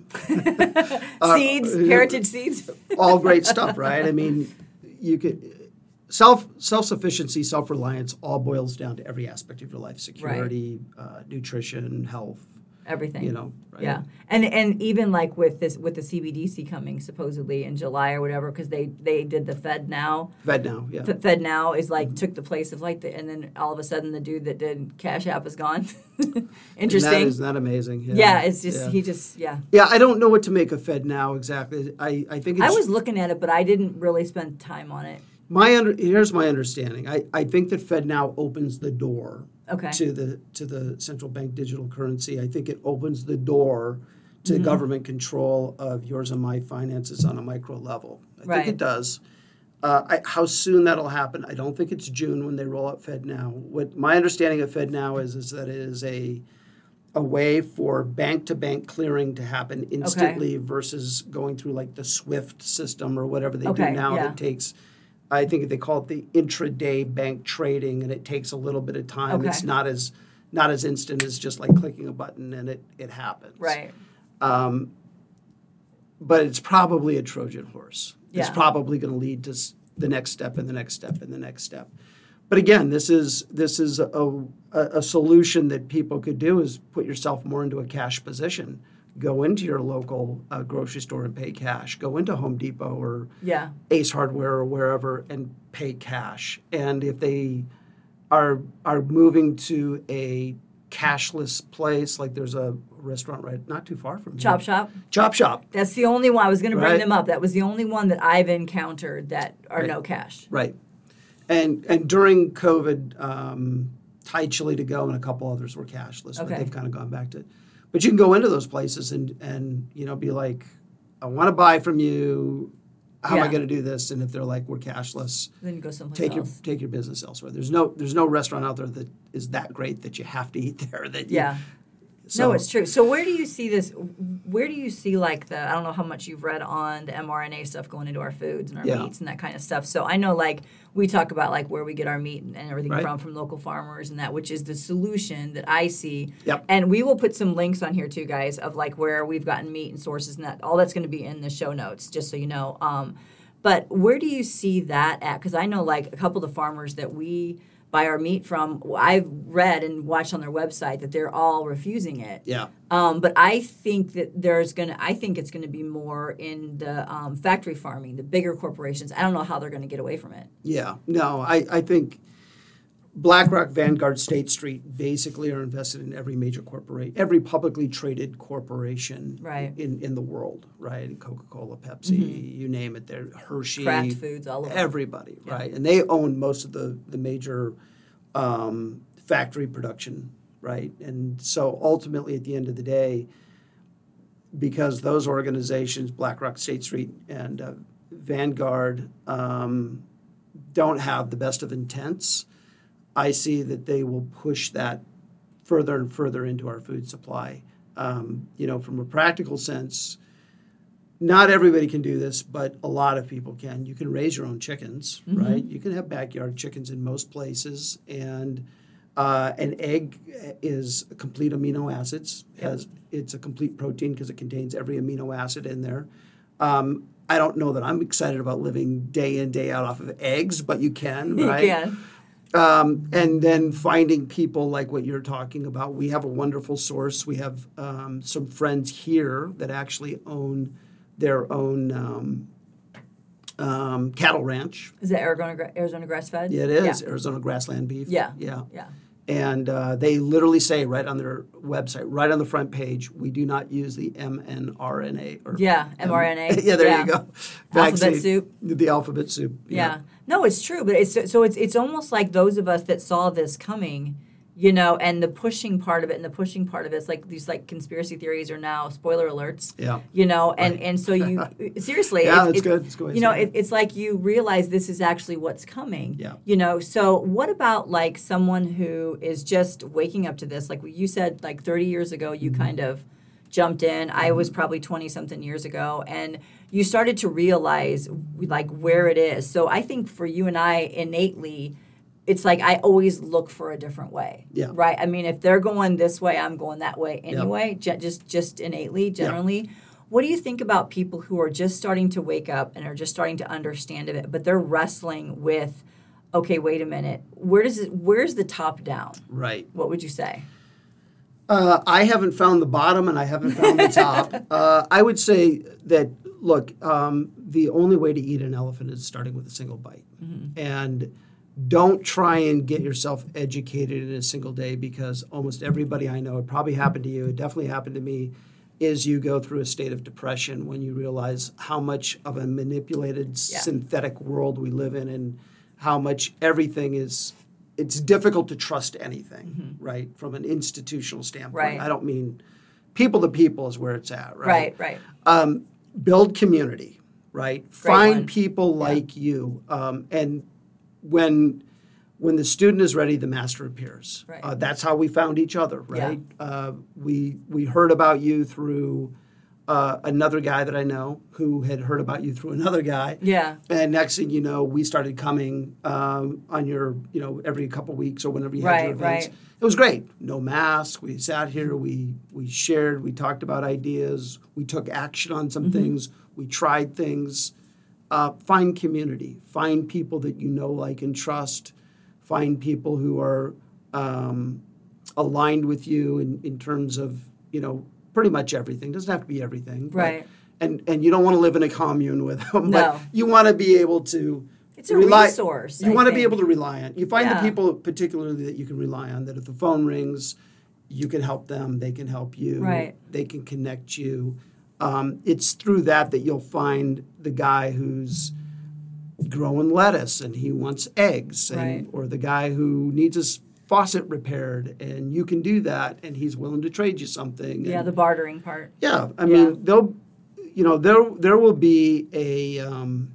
uh, Seeds, heritage seeds. all great stuff, right? I mean, you could self self sufficiency, self reliance, all boils down to every aspect of your life: security, uh, nutrition, health. Everything. You know, right? Yeah, and and even like with this with the C B D C coming supposedly in July or whatever, because they they did the Fed Now. Fed Now, yeah. F- Fed Now is like took the place of like the, and then all of a sudden the dude that did Cash App is gone. Interesting. Isn't that, isn't that amazing? Yeah, yeah, it's just yeah. he just yeah. Yeah, I don't know what to make of Fed Now exactly. I, I think it's, I was looking at it, but I didn't really spend time on it. my under, here's my understanding. I, I think that Fed Now opens the door Okay. to the to the central bank digital currency. I think it opens the door to Mm-hmm. government control of yours and my finances on a micro level. I Right. think it does. Uh, I, how soon that'll happen, I don't think it's June when they roll out Fed Now. What my understanding of Fed Now is is that it is a a way for bank to bank clearing to happen instantly versus going through like the SWIFT system or whatever they Okay, do now yeah. that takes. I think they call it the intraday bank trading, and it takes a little bit of time. Okay. It's not as not as instant as just like clicking a button and it it happens. Right. Um, but it's probably a Trojan horse. It's Yeah. probably going to lead to s- the next step and the next step and the next step. But again, this is this is a, a, a solution that people could do is put yourself more into a cash position. Go into your local uh, grocery store and pay cash. Go into Home Depot or Yeah. Ace Hardware or wherever and pay cash. And if they are are moving to a cashless place, like there's a restaurant right not too far from here. Chop Shop. Chop Shop. That's the only one I was going to bring Right. them up. That was the only one that I've encountered that are Right. no cash. Right. And and during COVID, um, Thai Chili to Go and a couple others were cashless, but Okay. they've kind of gone back to. But you can go into those places and and you know be like, I want to buy from you. How am I Yeah. going to do this? And if they're like, we're cashless, Then you go someplace take your else. take your business elsewhere. There's no there's no restaurant out there that is that great that you have to eat there. That you- Yeah. so, No, it's true. So where do you see this? Where do you see like the? I don't know how much you've read on the mRNA stuff going into our foods and our Yeah. meats and that kind of stuff. So I know like we talk about like where we get our meat and, and everything Right. from from local farmers and that, which is the solution that I see. Yep. And we will put some links on here too, guys, of like where we've gotten meat and sources and that. All that's going to be in the show notes, just so you know. Um, But where do you see that at? Because I know like a couple of the farmers that we buy our meat from, I've read and watched on their website that they're all refusing it. Yeah. Um, but I think that there's gonna. I think it's gonna be more in the um, factory farming, the bigger corporations. I don't know how they're gonna get away from it. Yeah. No, I, I think BlackRock, Vanguard, State Street basically are invested in every major corporation, every publicly traded corporation Right. in, in the world, right? Coca-Cola, Pepsi, you name it. They're Hershey, Kraft Foods, all of them. everybody, right? And they own most of the the major um, factory production, right? And so ultimately, at the end of the day, because those organizations, BlackRock, State Street, and uh, Vanguard, um, don't have the best of intents, I see that they will push that further and further into our food supply. Um, you know, from a practical sense, not everybody can do this, but a lot of people can. You can raise your own chickens, Mm-hmm. right? You can have backyard chickens in most places, and uh, an egg is a complete amino acids. Has it's a complete protein because it contains every amino acid in there. Um, I don't know that I'm excited about living day in, day out off of eggs, but you can, right? You can. Um, and then finding people like what you're talking about. We have a wonderful source. We have um, some friends here that actually own their own um, um, cattle ranch. Is it Arizona gra- Arizona grass fed? Yeah, it is Yeah. Arizona grassland beef. Yeah. yeah, Yeah. And uh, they literally say right on their website, right on the front page, we do not use the mRNA. Or Yeah, mRNA. yeah, there Yeah. you go. Alphabet Vaccine. soup. The alphabet soup. Yeah. No, it's true, but it's so it's it's almost like those of us that saw this coming, you know, and the pushing part of it and the pushing part of it's like these like conspiracy theories are now spoiler alerts. Yeah. You know, and Right. and so you seriously, Yeah, it's, that's it's, good. That's good. You know, Yeah. it, it's like you realize this is actually what's coming. Yeah. You know, so what about like someone who is just waking up to this? Like you said, like thirty years ago, you Mm-hmm. kind of jumped in. I was probably twenty something years ago, and you started to realize like where it is. So I think for you and I innately, it's like I always look for a different way. Yeah. Right. I mean, if they're going this way, I'm going that way anyway. Ju- just just innately, generally. What do you think about people who are just starting to wake up and are just starting to understand it, but they're wrestling with, okay, wait a minute, where does it? Where's the top down? Right. What would you say? Uh, I haven't found the bottom and I haven't found the top. Uh, I would say that, look, um, the only way to eat an elephant is starting with a single bite. Mm-hmm. And don't try and get yourself educated in a single day, because almost everybody I know, it probably happened to you, it definitely happened to me, is you go through a state of depression when you realize how much of a manipulated Yeah. synthetic world we live in, and how much everything is. It's difficult to trust anything, right? From an institutional standpoint. Right. I don't mean people to people is where it's at, right? Right, right. Um, build community, right? Find one. people like you. Um, and when when the student is ready, the master appears. Right. Uh, that's how we found each other, Yeah. right? Uh, we we heard about you through uh, another guy that I know who had heard about you through another guy. Yeah. And next thing you know, we started coming um, on your, you know, every couple weeks or whenever you had your Right, events. right. It was great. No mask. We sat here. We we shared. We talked about ideas. We took action on some things. We tried things. Uh, find community. Find people that you know, like, and trust. Find people who are um, aligned with you in, in terms of, you know, pretty much everything. Doesn't have to be everything. but- Right. And and you don't want to live in a commune with them, No. but you want to be able to. It's a rely, resource, You I want to be think. able to rely on. You find Yeah. the people particularly that you can rely on. That if the phone rings, you can help them. They can help you. Right. They can connect you. Um, it's through that that you'll find the guy who's growing lettuce and he wants eggs, and, Right. or the guy who needs his faucet repaired, and you can do that, and he's willing to trade you something. Yeah, and- the bartering part. yeah, I Yeah. mean, they'll, you know, there there will be a um,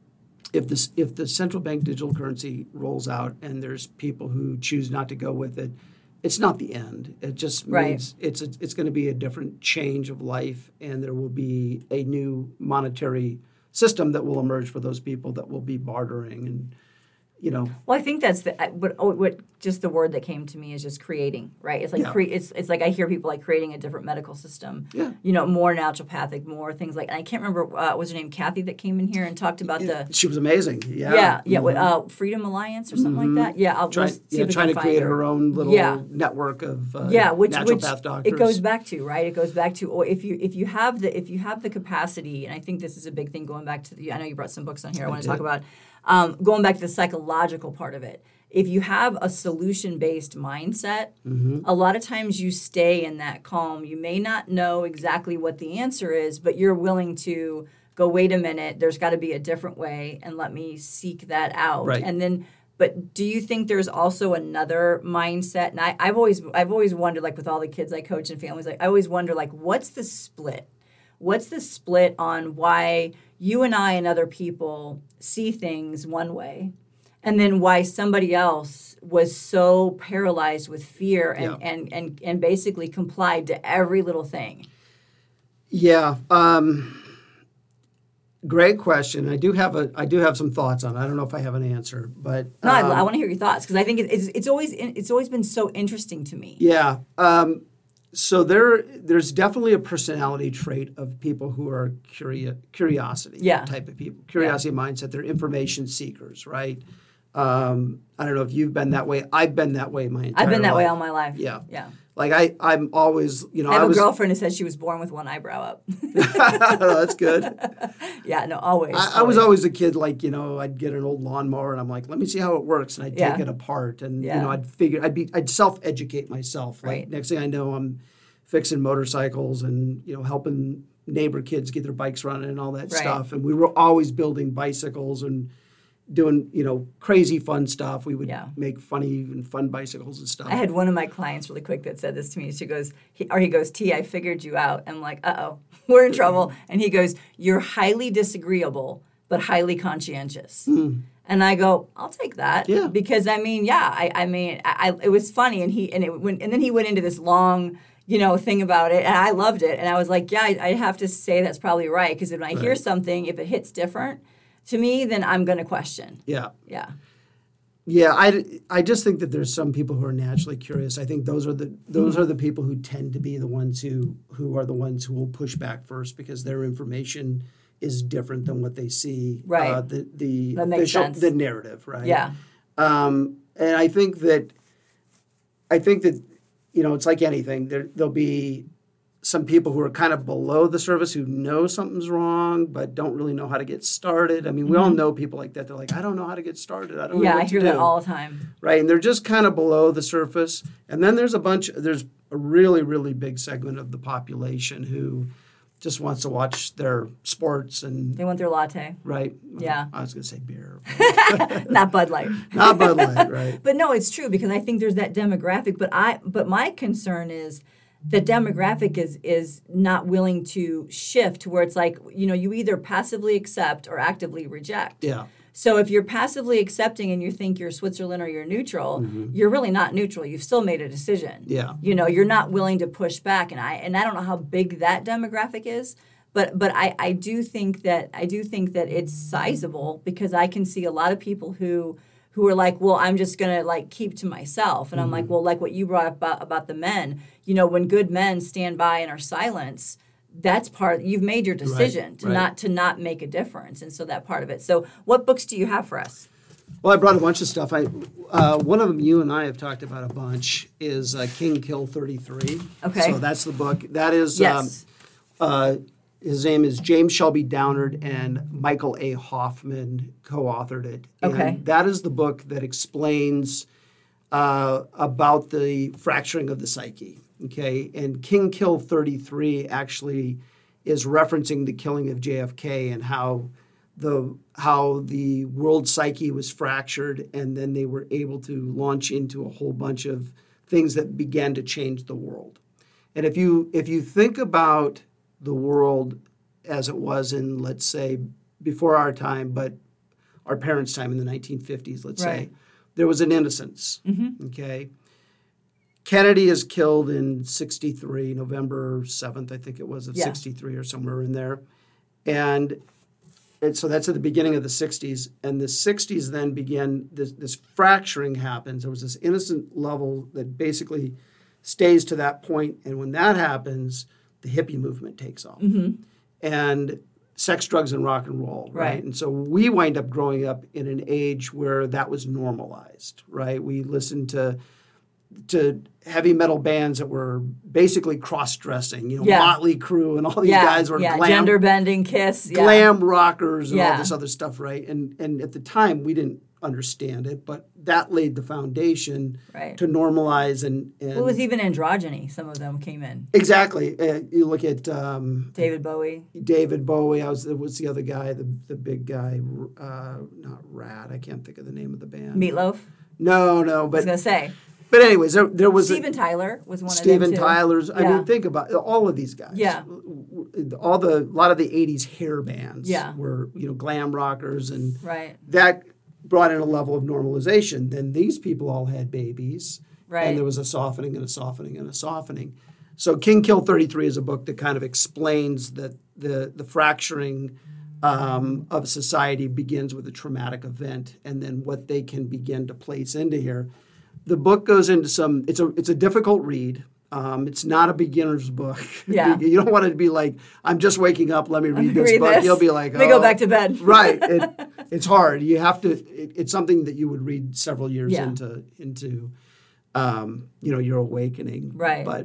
if this if the central bank digital currency rolls out and there's people who choose not to go with it, it's not the end. It just Right. means it's a, it's going to be a different change of life, and there will be a new monetary system that will emerge for those people that will be bartering and you know. Well, I think that's the I- what oh, what just the word that came to me is just creating, right? It's like Yeah. cre- it's it's like I hear people like creating a different medical system. Yeah. You know, more naturopathic, more things like. And I can't remember uh, was her name Kathy that came in here and talked about the. She was amazing. Yeah. Yeah, yeah, what, uh, Freedom Alliance or something like that. Yeah, I'll Try, we'll see yeah, if we trying can to find create her own little Yeah. network of uh, yeah, which which naturopath doctors. it goes back to, right? It goes back to or if you if you have the if you have the capacity, and I think this is a big thing going back to the. I know you brought some books on here. I, want to talk did. about um, going back to the psychological part of it. If you have a solution-based mindset, Mm-hmm. a lot of times you stay in that calm. You may not know exactly what the answer is, but you're willing to go, wait a minute, there's got to be a different way, and let me seek that out. Right. And then, but do you think there's also another mindset? And I, I've always, I've always wondered, like with all the kids I coach and families, like I always wonder, like, what's the split? What's the split on why you and I and other people see things one way, and then why somebody else was so paralyzed with fear and, Yeah. and, and, and basically complied to every little thing? Yeah. Um, great question. I do have a I do have some thoughts on it. I don't know if I have an answer, but No, I, um, I want to hear your thoughts because I think it, it's it's always it's always been so interesting to me. yeah. Um, so there there's definitely a personality trait of people who are curio- curiosity Yeah. type of people. Curiosity mindset. They're information seekers, right? Um, I don't know if you've been that way. I've been that way my entire I've been that way life. all my life. Yeah. Yeah. Like I, I'm always, you know, I have I a was. girlfriend who said she was born with one eyebrow up. That's good. Yeah, no, always. I, I was always a kid, like, you know, I'd get an old lawnmower and I'm like, let me see how it works. And I'd Yeah. take it apart and, Yeah. you know, I'd figure, I'd be, I'd self-educate myself. Like, Right. next thing I know, I'm fixing motorcycles and, you know, helping neighbor kids get their bikes running and all that Right. stuff. And we were always building bicycles and doing, you know, crazy fun stuff. We would Yeah. make funny and fun bicycles and stuff. I had one of my clients really quick that said this to me. She goes, he, or he goes, T, I figured you out. I'm like, uh-oh, we're in trouble. And he goes, you're highly disagreeable, but highly conscientious. And I go, I'll take that. Yeah. Because I mean, yeah, I, I mean, I, I, it was funny. And he, and it went, and then he went into this long, you know, thing about it. And I loved it. And I was like, yeah, I, I have to say that's probably right. Because when I hear something, if it hits different to me, then I'm going to question. yeah. Yeah. Yeah, I, I just think that there's some people who are naturally curious. I think those are the those are the people who tend to be the ones who who are the ones who will push back first because their information is different than what they see. Right. Uh, the the That makes official, sense. the narrative, right? Yeah. Um, and I think that I think that you know it's like anything. There there'll be some people who are kind of below the surface who know something's wrong but don't really know how to get started. I mean, we all know people like that. They're like, I don't know how to get started. I don't know Yeah, what I to hear do. that all the time. Right, and they're just kind of below the surface. And then there's a bunch, there's a really, really big segment of the population who just wants to watch their sports and, They want their latte, right? Yeah. I was going to say beer. not Bud Light. Not Bud Light, right? But no, it's true because I think there's that demographic. But I, but my concern is the demographic is is not willing to shift to where it's like, you know, you either passively accept or actively reject. Yeah. So if you're passively accepting and you think you're Switzerland or you're neutral, you're really not neutral. You've still made a decision. Yeah. You know, you're not willing to push back. And I and I don't know how big that demographic is, but but I, I do think that I do think that it's sizable because I can see a lot of people who who are like, well, I'm just gonna like keep to myself. And I'm like, well, like what you brought up about, about the men, you know, when good men stand by and are silenced, that's part you've made your decision to right. not to not make a difference. And so that part of it. So what books do you have for us? Well, I brought a bunch of stuff. I uh, one of them you and I have talked about a bunch is uh, King Kill thirty-three. Okay. So that's the book. That is Yes. um, uh, his name is James Shelby Downard and Michael A. Hoffman co-authored it. And Okay. that is the book that explains uh, about the fracturing of the psyche. Okay, and King Kill thirty-three actually is referencing the killing of J F K and how the how the world psyche was fractured, and then they were able to launch into a whole bunch of things that began to change the world. And if you if you think about the world as it was in, let's say, before our time, but our parents' time in the nineteen fifties, let's Right. say, there was an innocence. Okay. Kennedy is killed in sixty-three, November seventh, I think it was, of Yeah. sixty-three or somewhere in there. And and so that's at the beginning of the sixties. And the sixties then began, this, this fracturing happens. There was this innocent level that basically stays to that point. And when that happens, the hippie movement takes off. Mm-hmm. And sex, drugs, and rock and roll, right? Right. And so we wind up growing up in an age where that was normalized, right? We listened to to heavy metal bands that were basically cross-dressing, you know, Yeah. Motley Crue and all these yeah, guys were yeah, glam, gender bending, Kiss, yeah. glam rockers and Yeah. all this other stuff, right? And and at the time we didn't understand it, but that laid the foundation Right. to normalize and, and It was even androgyny. Some of them came in. exactly. Uh, you look at um, David Bowie. David Bowie. I was what's the other guy? The the big guy, uh, not Rat. I can't think of the name of the band. Meatloaf. No, no, I was but gonna say but anyways, there, there was Steven a, Tyler was one Steven of them too. Tyler's. I Yeah. mean, think about all of these guys. Yeah. all the a lot of the eighties hair bands. Yeah. were you know glam rockers, and Right. that brought in a level of normalization. Then these people all had babies, Right. and there was a softening and a softening and a softening. So King Kill thirty-three is a book that kind of explains that the the fracturing um, of society begins with a traumatic event, and then what they can begin to place into here. The book goes into some. It's a it's a difficult read. Um, it's not a beginner's book. Yeah. You don't want it to be like, I'm just waking up, let me read this Read book. this. You'll be like, Let me go "Oh." back to bed. Right. It, it's hard. You have to. It, it's something that you would read several years Yeah. into into, um, you know, your awakening. Right. But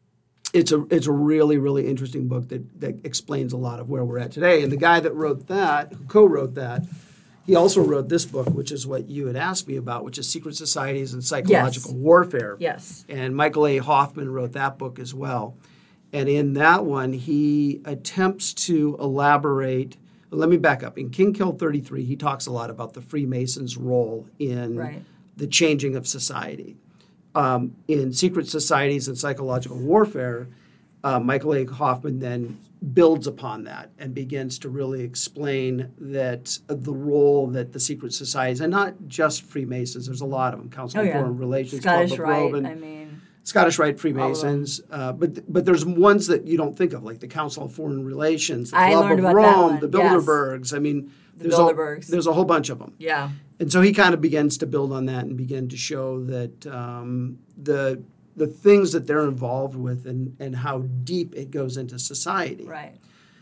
it's a it's a really really interesting book that that explains a lot of where we're at today. And the guy that wrote that, who co-wrote that, he also wrote this book, which is what you had asked me about, which is Secret Societies and Psychological Warfare. Yes. And Michael A. Hoffman wrote that book as well. And in that one, he attempts to elaborate. Let me back up. In King Kill thirty-three, he talks a lot about the Freemasons' role in Right. the changing of society. Um, in Secret Societies and Psychological Warfare, uh, Michael A. Hoffman then builds upon that and begins to really explain that uh, the role that the secret societies, and not just Freemasons, there's a lot of them, Council Oh on yeah. Foreign Relations, Scottish Club of Rite. Rome, I mean, Scottish Rite Freemasons, uh, but but there's ones that you don't think of, like the Council on Foreign Relations, the I Club learned of about that Rome, one, the yes. Bilderbergs. I mean, The there's Bilderbergs. A, there's a whole bunch of them. yeah. And so he kind of begins to build on that and begin to show that um, the the things that they're involved with and, and how deep it goes into society. Right.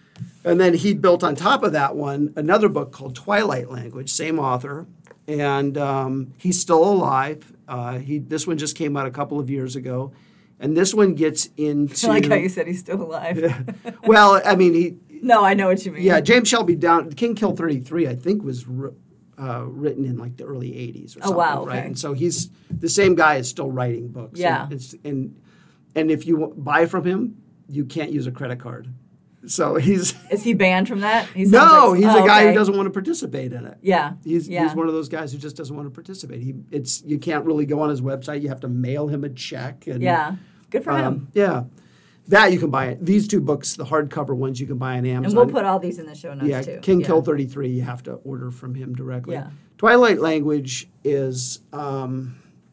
And then he built on top of that one another book called Twilight Language, same author, and um, he's still alive. Uh, he this one just came out a couple of years ago, and this one gets into I like how you said he's still alive. well, I mean he No, I know what you mean. yeah James Shelby Down King Kill thirty-three I think was uh, written in like the early eighties or Oh, something, wow, right? okay. And so he's the same guy is still writing books. Yeah. And, it's, and and if you buy from him, you can't use a credit card. So he's Is he banned from that? He sounds no, like- he's oh, a guy okay. who doesn't want to participate in it. Yeah. He's yeah. he's one of those guys who just doesn't want to participate. He it's you can't really go on his website. You have to mail him a check. And, Yeah. Good for him. um, yeah, that you can buy it. These two books, the hardcover ones, you can buy on Amazon. And we'll put all these in the show notes yeah, too. King yeah. Kill thirty-three. You have to order from him directly. Yeah. Twilight Language is um,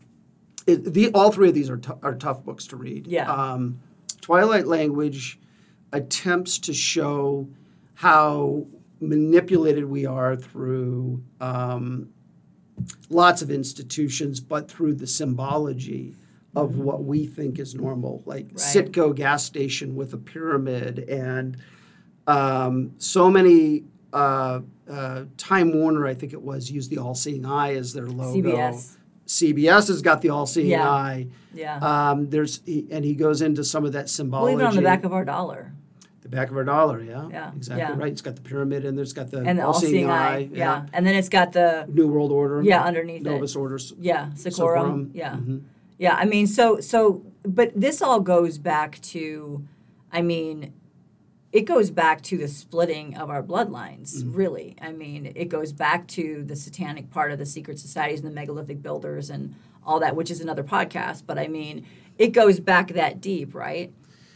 it, the all three of these are t- are tough books to read. Yeah. Um, Twilight Language attempts to show how manipulated we are through um, lots of institutions, but through the symbology of what we think is normal, like Right. Citgo gas station with a pyramid, and um, so many. Uh, uh, Time Warner, I think it was, used the All-Seeing Eye as their logo. C B S. C B S has got the All-Seeing Yeah. Eye. Yeah. Um, there's he, and he goes into some of that well, symbology. even on the back of our dollar. The back of our dollar, yeah, Yeah, exactly yeah. right. It's got the pyramid and there's got the And the all-seeing, all-seeing eye, eye. Yeah. And then it's got the, New World Order, yeah, underneath Novus it. Orders, Yeah, Sikhorum. Sikhorum, Yeah. mhm. Yeah, I mean, so, so, but this all goes back to, I mean, it goes back to the splitting of our bloodlines, Mm-hmm. really. I mean, it goes back to the satanic part of the secret societies and the megalithic builders and all that, which is another podcast. But I mean, it goes back that deep, right?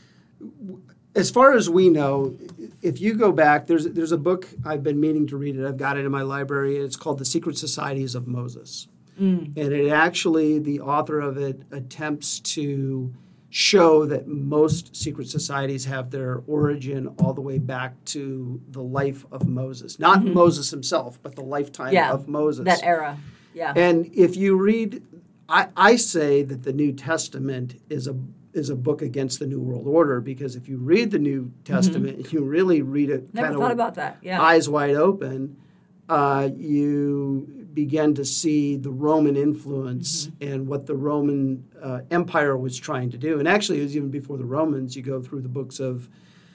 As far as we know, if you go back, there's there's a book I've been meaning to read it. I've got it in my library. It's called The Secret Societies of Moses. And it actually, the author of it attempts to show that most secret societies have their origin all the way back to the life of Moses. Not mm-hmm. Moses himself, but the lifetime yeah, of Moses. That era, yeah. And if you read, I, I say that the New Testament is a is a book against the New World Order, because if you read the New Testament, mm-hmm. you really read it Never kind thought of about that. Yeah. eyes wide open, uh, you begin to see the Roman influence mm-hmm. and what the Roman uh, Empire was trying to do. And actually, it was even before the Romans. You go through the books of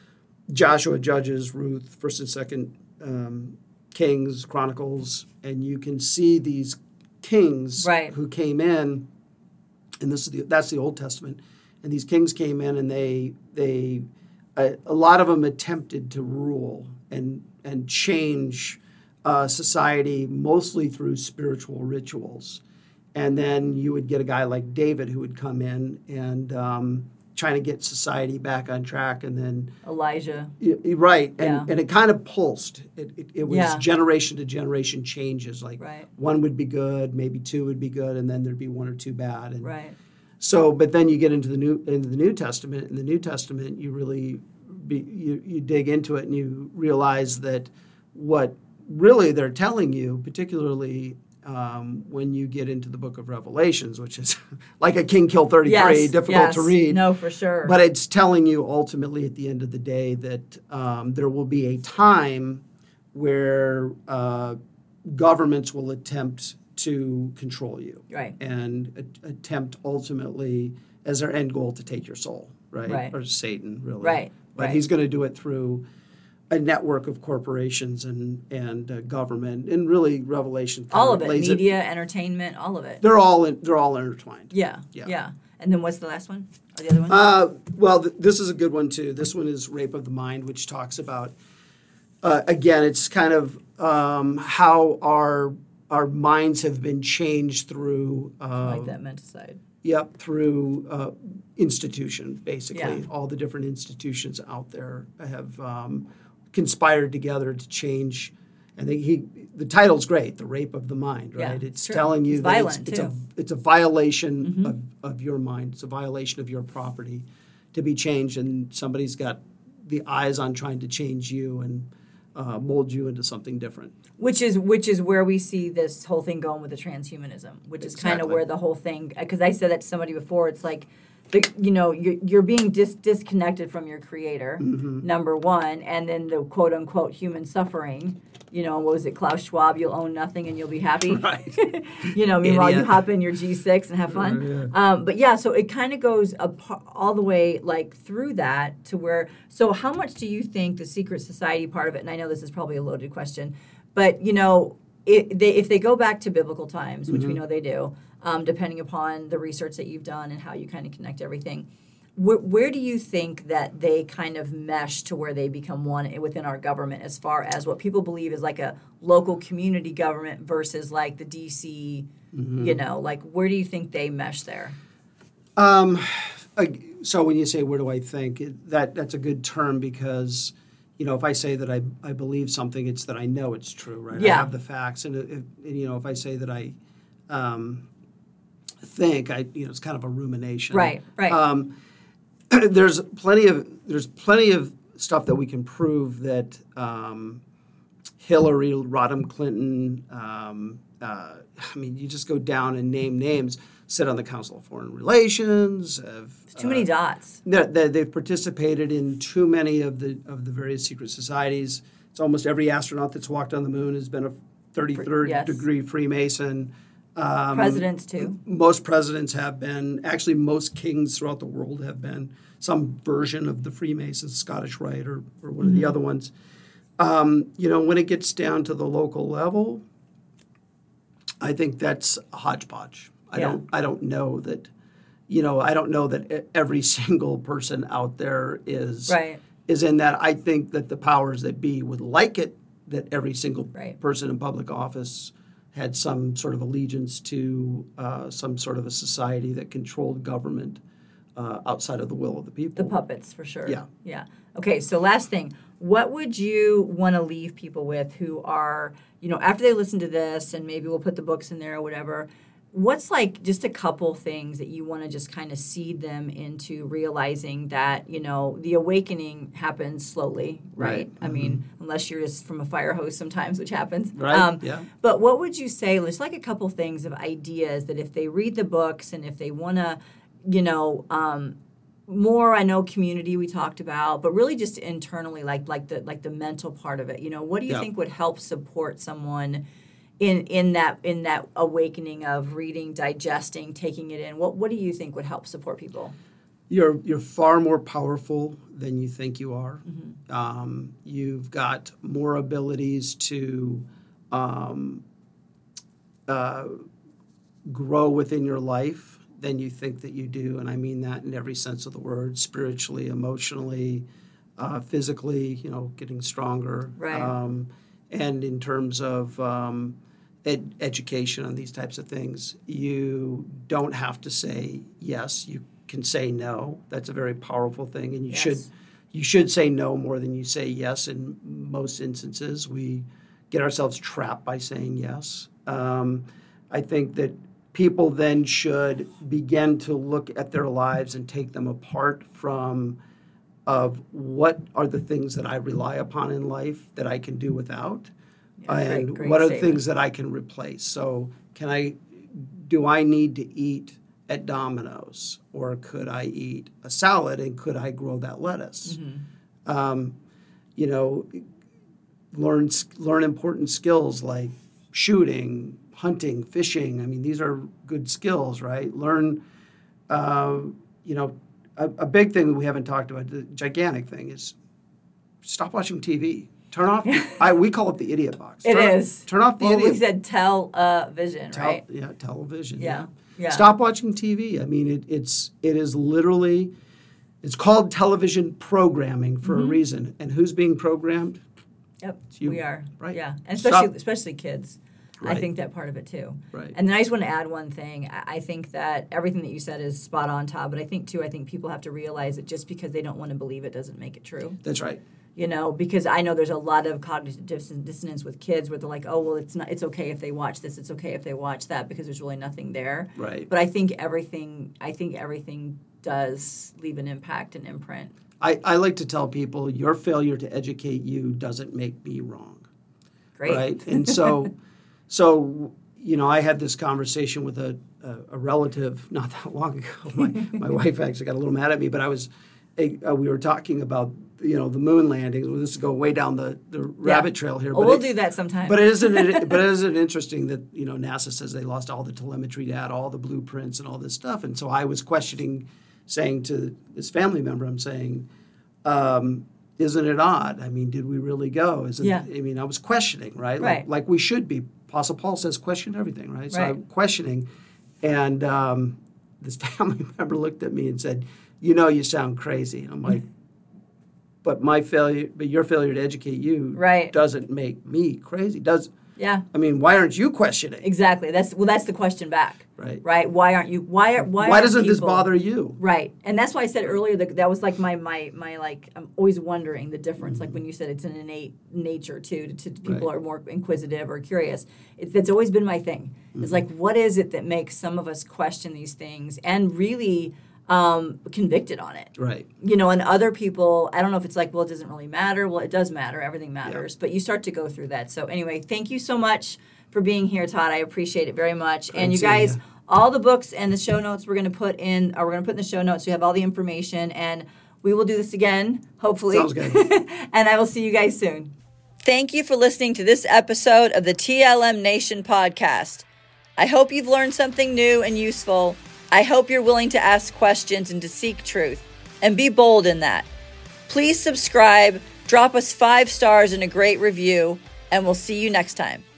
Joshua, Judges, Ruth, First and Second um, Kings, Chronicles, and you can see these kings right. who came in, and this is the, that's the Old Testament, and these kings came in and they they a, a lot of them attempted to rule and and change Uh, society mostly through spiritual rituals. And then you would get a guy like David who would come in and um, trying to get society back on track. And then Elijah. y- y- right. And, Yeah. and it kind of pulsed. It, it, it was Yeah. generation to generation changes. Like Right. one would be good, maybe two would be good, and then there'd be one or two bad. And Right. so, but then you get into the new into the New Testament. In the New Testament, you really be, you, you dig into it and you realize that what really they're telling you, particularly um, when you get into the book of Revelations, which is like a King Kill thirty-three, yes, difficult yes. to read. No, for sure. But it's telling you ultimately at the end of the day that um, there will be a time where uh, governments will attempt to control you. Right. And a- attempt ultimately as their end goal to take your soul, right? Right. Or Satan, really. Right, But right. he's going to do it through a network of corporations and and uh, government, and really Revelation. all of it, lays media, entertainment, all of it. They're all in, they're all intertwined. Yeah, Yeah. yeah, And then what's the last one? Or the other one? Uh, well, th- this is a good one too. This one is Rape of the Mind, which talks about uh, again, it's kind of um, how our our minds have been changed through. Uh, like that menticide. Yep, through uh, institution, basically. Yeah. All the different institutions out there have um, conspired together to change. And they, he, the title's great, The Rape of the Mind, right? Yeah, it's true. telling you It's that violent, it's, it's, a, too. it's a violation Mm-hmm. of, of your mind. It's a violation of your property to be changed. And somebody's got the eyes on trying to change you and uh, mold you into something different. Which is which is where we see this whole thing going with the transhumanism, which is kind of Exactly. where the whole thing. Because I said that to somebody before. It's like, the, you know, you're, you're being dis- disconnected from your creator, Mm-hmm. number one, and then the quote unquote human suffering. You know, what was it, Klaus Schwab? You'll own nothing and you'll be happy. Right. You know, meanwhile you Idiot. hop in your G six and have fun. Um, but yeah, so it kind of goes apart, all the way like through that to where. So how much do you think the secret society part of it? And I know this is probably a loaded question, but you know, it, they, if they go back to biblical times, which we know they do, um, depending upon the research that you've done and how you kind of connect everything. Where, where do you think that they kind of mesh to where they become one within our government as far as what people believe is like a local community government versus like the D C, Mm-hmm. you know, like where do you think they mesh there? Um, I- so when you say where do I think, it, that that's a good term because, you know, if I say that I, I believe something, it's that I know it's true, right? I Yeah. have the facts, and, if, and you know, if I say that I um, think, I you know, it's kind of a rumination, Right, right. Um, there's plenty of there's plenty of stuff that we can prove that um, Hillary, Rodham Clinton, um, uh, I mean, you just go down and name names. Sit on the Council of Foreign Relations. Have, Too many uh, dots. that they, they've participated in too many of the of the various secret societies. It's almost every astronaut that's walked on the moon has been a thirty-third Yes. degree Freemason. Um, Presidents too. Most presidents have been. Actually, most kings throughout the world have been some version of the Freemasons, Scottish Rite or, or one of the other ones. Um, you know, when it gets down to the local level, I think that's a hodgepodge. I Yeah. don't. I don't know that. You know, I don't know that e- every single person out there is Right. is in that. I think that the powers that be would like it that every single Right. person in public office had some sort of allegiance to uh, some sort of a society that controlled government uh, outside of the will of the people. The puppets, for sure. Yeah. Yeah. Okay, so last thing. What would you want to leave people with who are, you know, after they listen to this, and maybe we'll put the books in there or whatever, what's like just a couple things that you want to just kind of seed them into realizing that, you know, the awakening happens slowly, right? Right. I mean, unless you're just from a fire hose sometimes, which happens. Right, yeah. But what would you say, just like a couple things of ideas that if they read the books and if they want to, you know, um, more, I know community we talked about, but really just internally, like like the like the mental part of it. You know, what do you Yeah. think would help support someone in in that in that awakening of reading, digesting, taking it in? What what do you think would help support people? You're you're far more powerful than you think you are. Mm-hmm. Um, you've got more abilities to um, uh, grow within your life than you think that you do, and I mean that in every sense of the word, spiritually, emotionally, uh, physically, you know, getting stronger. Right. Um, and in terms of um, ed- education on these types of things, you don't have to say yes. You can say no. That's a very powerful thing, and you Yes. should you should say no more than you say yes. In most instances, we get ourselves trapped by saying yes. Um, I think that people then should begin to look at their lives and take them apart from of what are the things that I rely upon in life that I can do without, Yeah, great- and great what are the statement. things that I can replace. So can I, do I need to eat at Domino's, or could I eat a salad and could I grow that lettuce? Mm-hmm. Um, you know, learn learn important skills like shooting, hunting, fishing. I mean, these are good skills, right? Learn, uh, you know, a, a big thing that we haven't talked about, the gigantic thing, is stop watching T V. Turn off, the, I, we call it the idiot box. It turn, is. Turn off the well, idiot we said tell uh, vision, tel- right? Yeah, television. Yeah, yeah. Stop watching T V. I mean, it, it's it is literally, it's called television programming for Mm-hmm. a reason. And who's being programmed? Yep, you, we are. right. Yeah, and especially Stop. especially kids. I Right. think that part of it too. Right. And then I just want to add one thing. I I think that everything that you said is spot on, Todd. But I think too, I think people have to realize that just because they don't want to believe it doesn't make it true. That's right. You know, because I know there's a lot of cognitive dis- dissonance with kids where they're like, oh, well, it's not. It's okay if they watch this. It's okay if they watch that because there's really nothing there. Right. But I think everything. I think everything does leave an impact and imprint. I, I like to tell people your failure to educate you doesn't make me wrong. Great. Right. And so, so you know, I had this conversation with a, a, a relative not that long ago. My, my wife actually got a little mad at me, but I was, a, uh, we were talking about, you know, the moon landings. Well, this is going way down the, the rabbit trail here. Oh, but we'll it- do that sometime. But it isn't it, but it isn't interesting that, you know, NASA says they lost all the telemetry data, all the blueprints and all this stuff. And so I was questioning, saying to this family member, I'm saying, um, isn't it odd? I mean, did we really go? Isn't Yeah. I mean, I was questioning, right? Right. Like, like we should be. Apostle Paul says question everything, right? So Right. I'm questioning. And um, this family member looked at me and said, you know, you sound crazy. And I'm like, but my failure, but your failure to educate you Right. doesn't make me crazy. Does yeah. I mean, why aren't you questioning? Exactly. That's well. That's the question back. Right. Right. Why aren't you? Why are? Why? Why aren't doesn't this people- bother you? Right. And that's why I said earlier that that was like my my my like I'm always wondering the difference. Like when you said it's an innate nature too. To, to people Right. are more inquisitive or curious. It's that's always been my thing. It's like what is it that makes some of us question these things and really um, convicted on it? Right. You know, and other people, I don't know if it's like, well, it doesn't really matter. Well, it does matter. Everything matters. But you start to go through that. So anyway, thank you so much for being here, Todd. I appreciate it very much. And you seeing guys, ya. all the books and the show notes we're going to put in, or we're going to put in the show notes. So you have all the information. And we will do this again, hopefully. Sounds good. And I will see you guys soon. Thank you for listening to this episode of the T L M Nation podcast. I hope you've learned something new and useful. I hope you're willing to ask questions and to seek truth, and be bold in that. Please subscribe, drop us five stars and a great review, and we'll see you next time.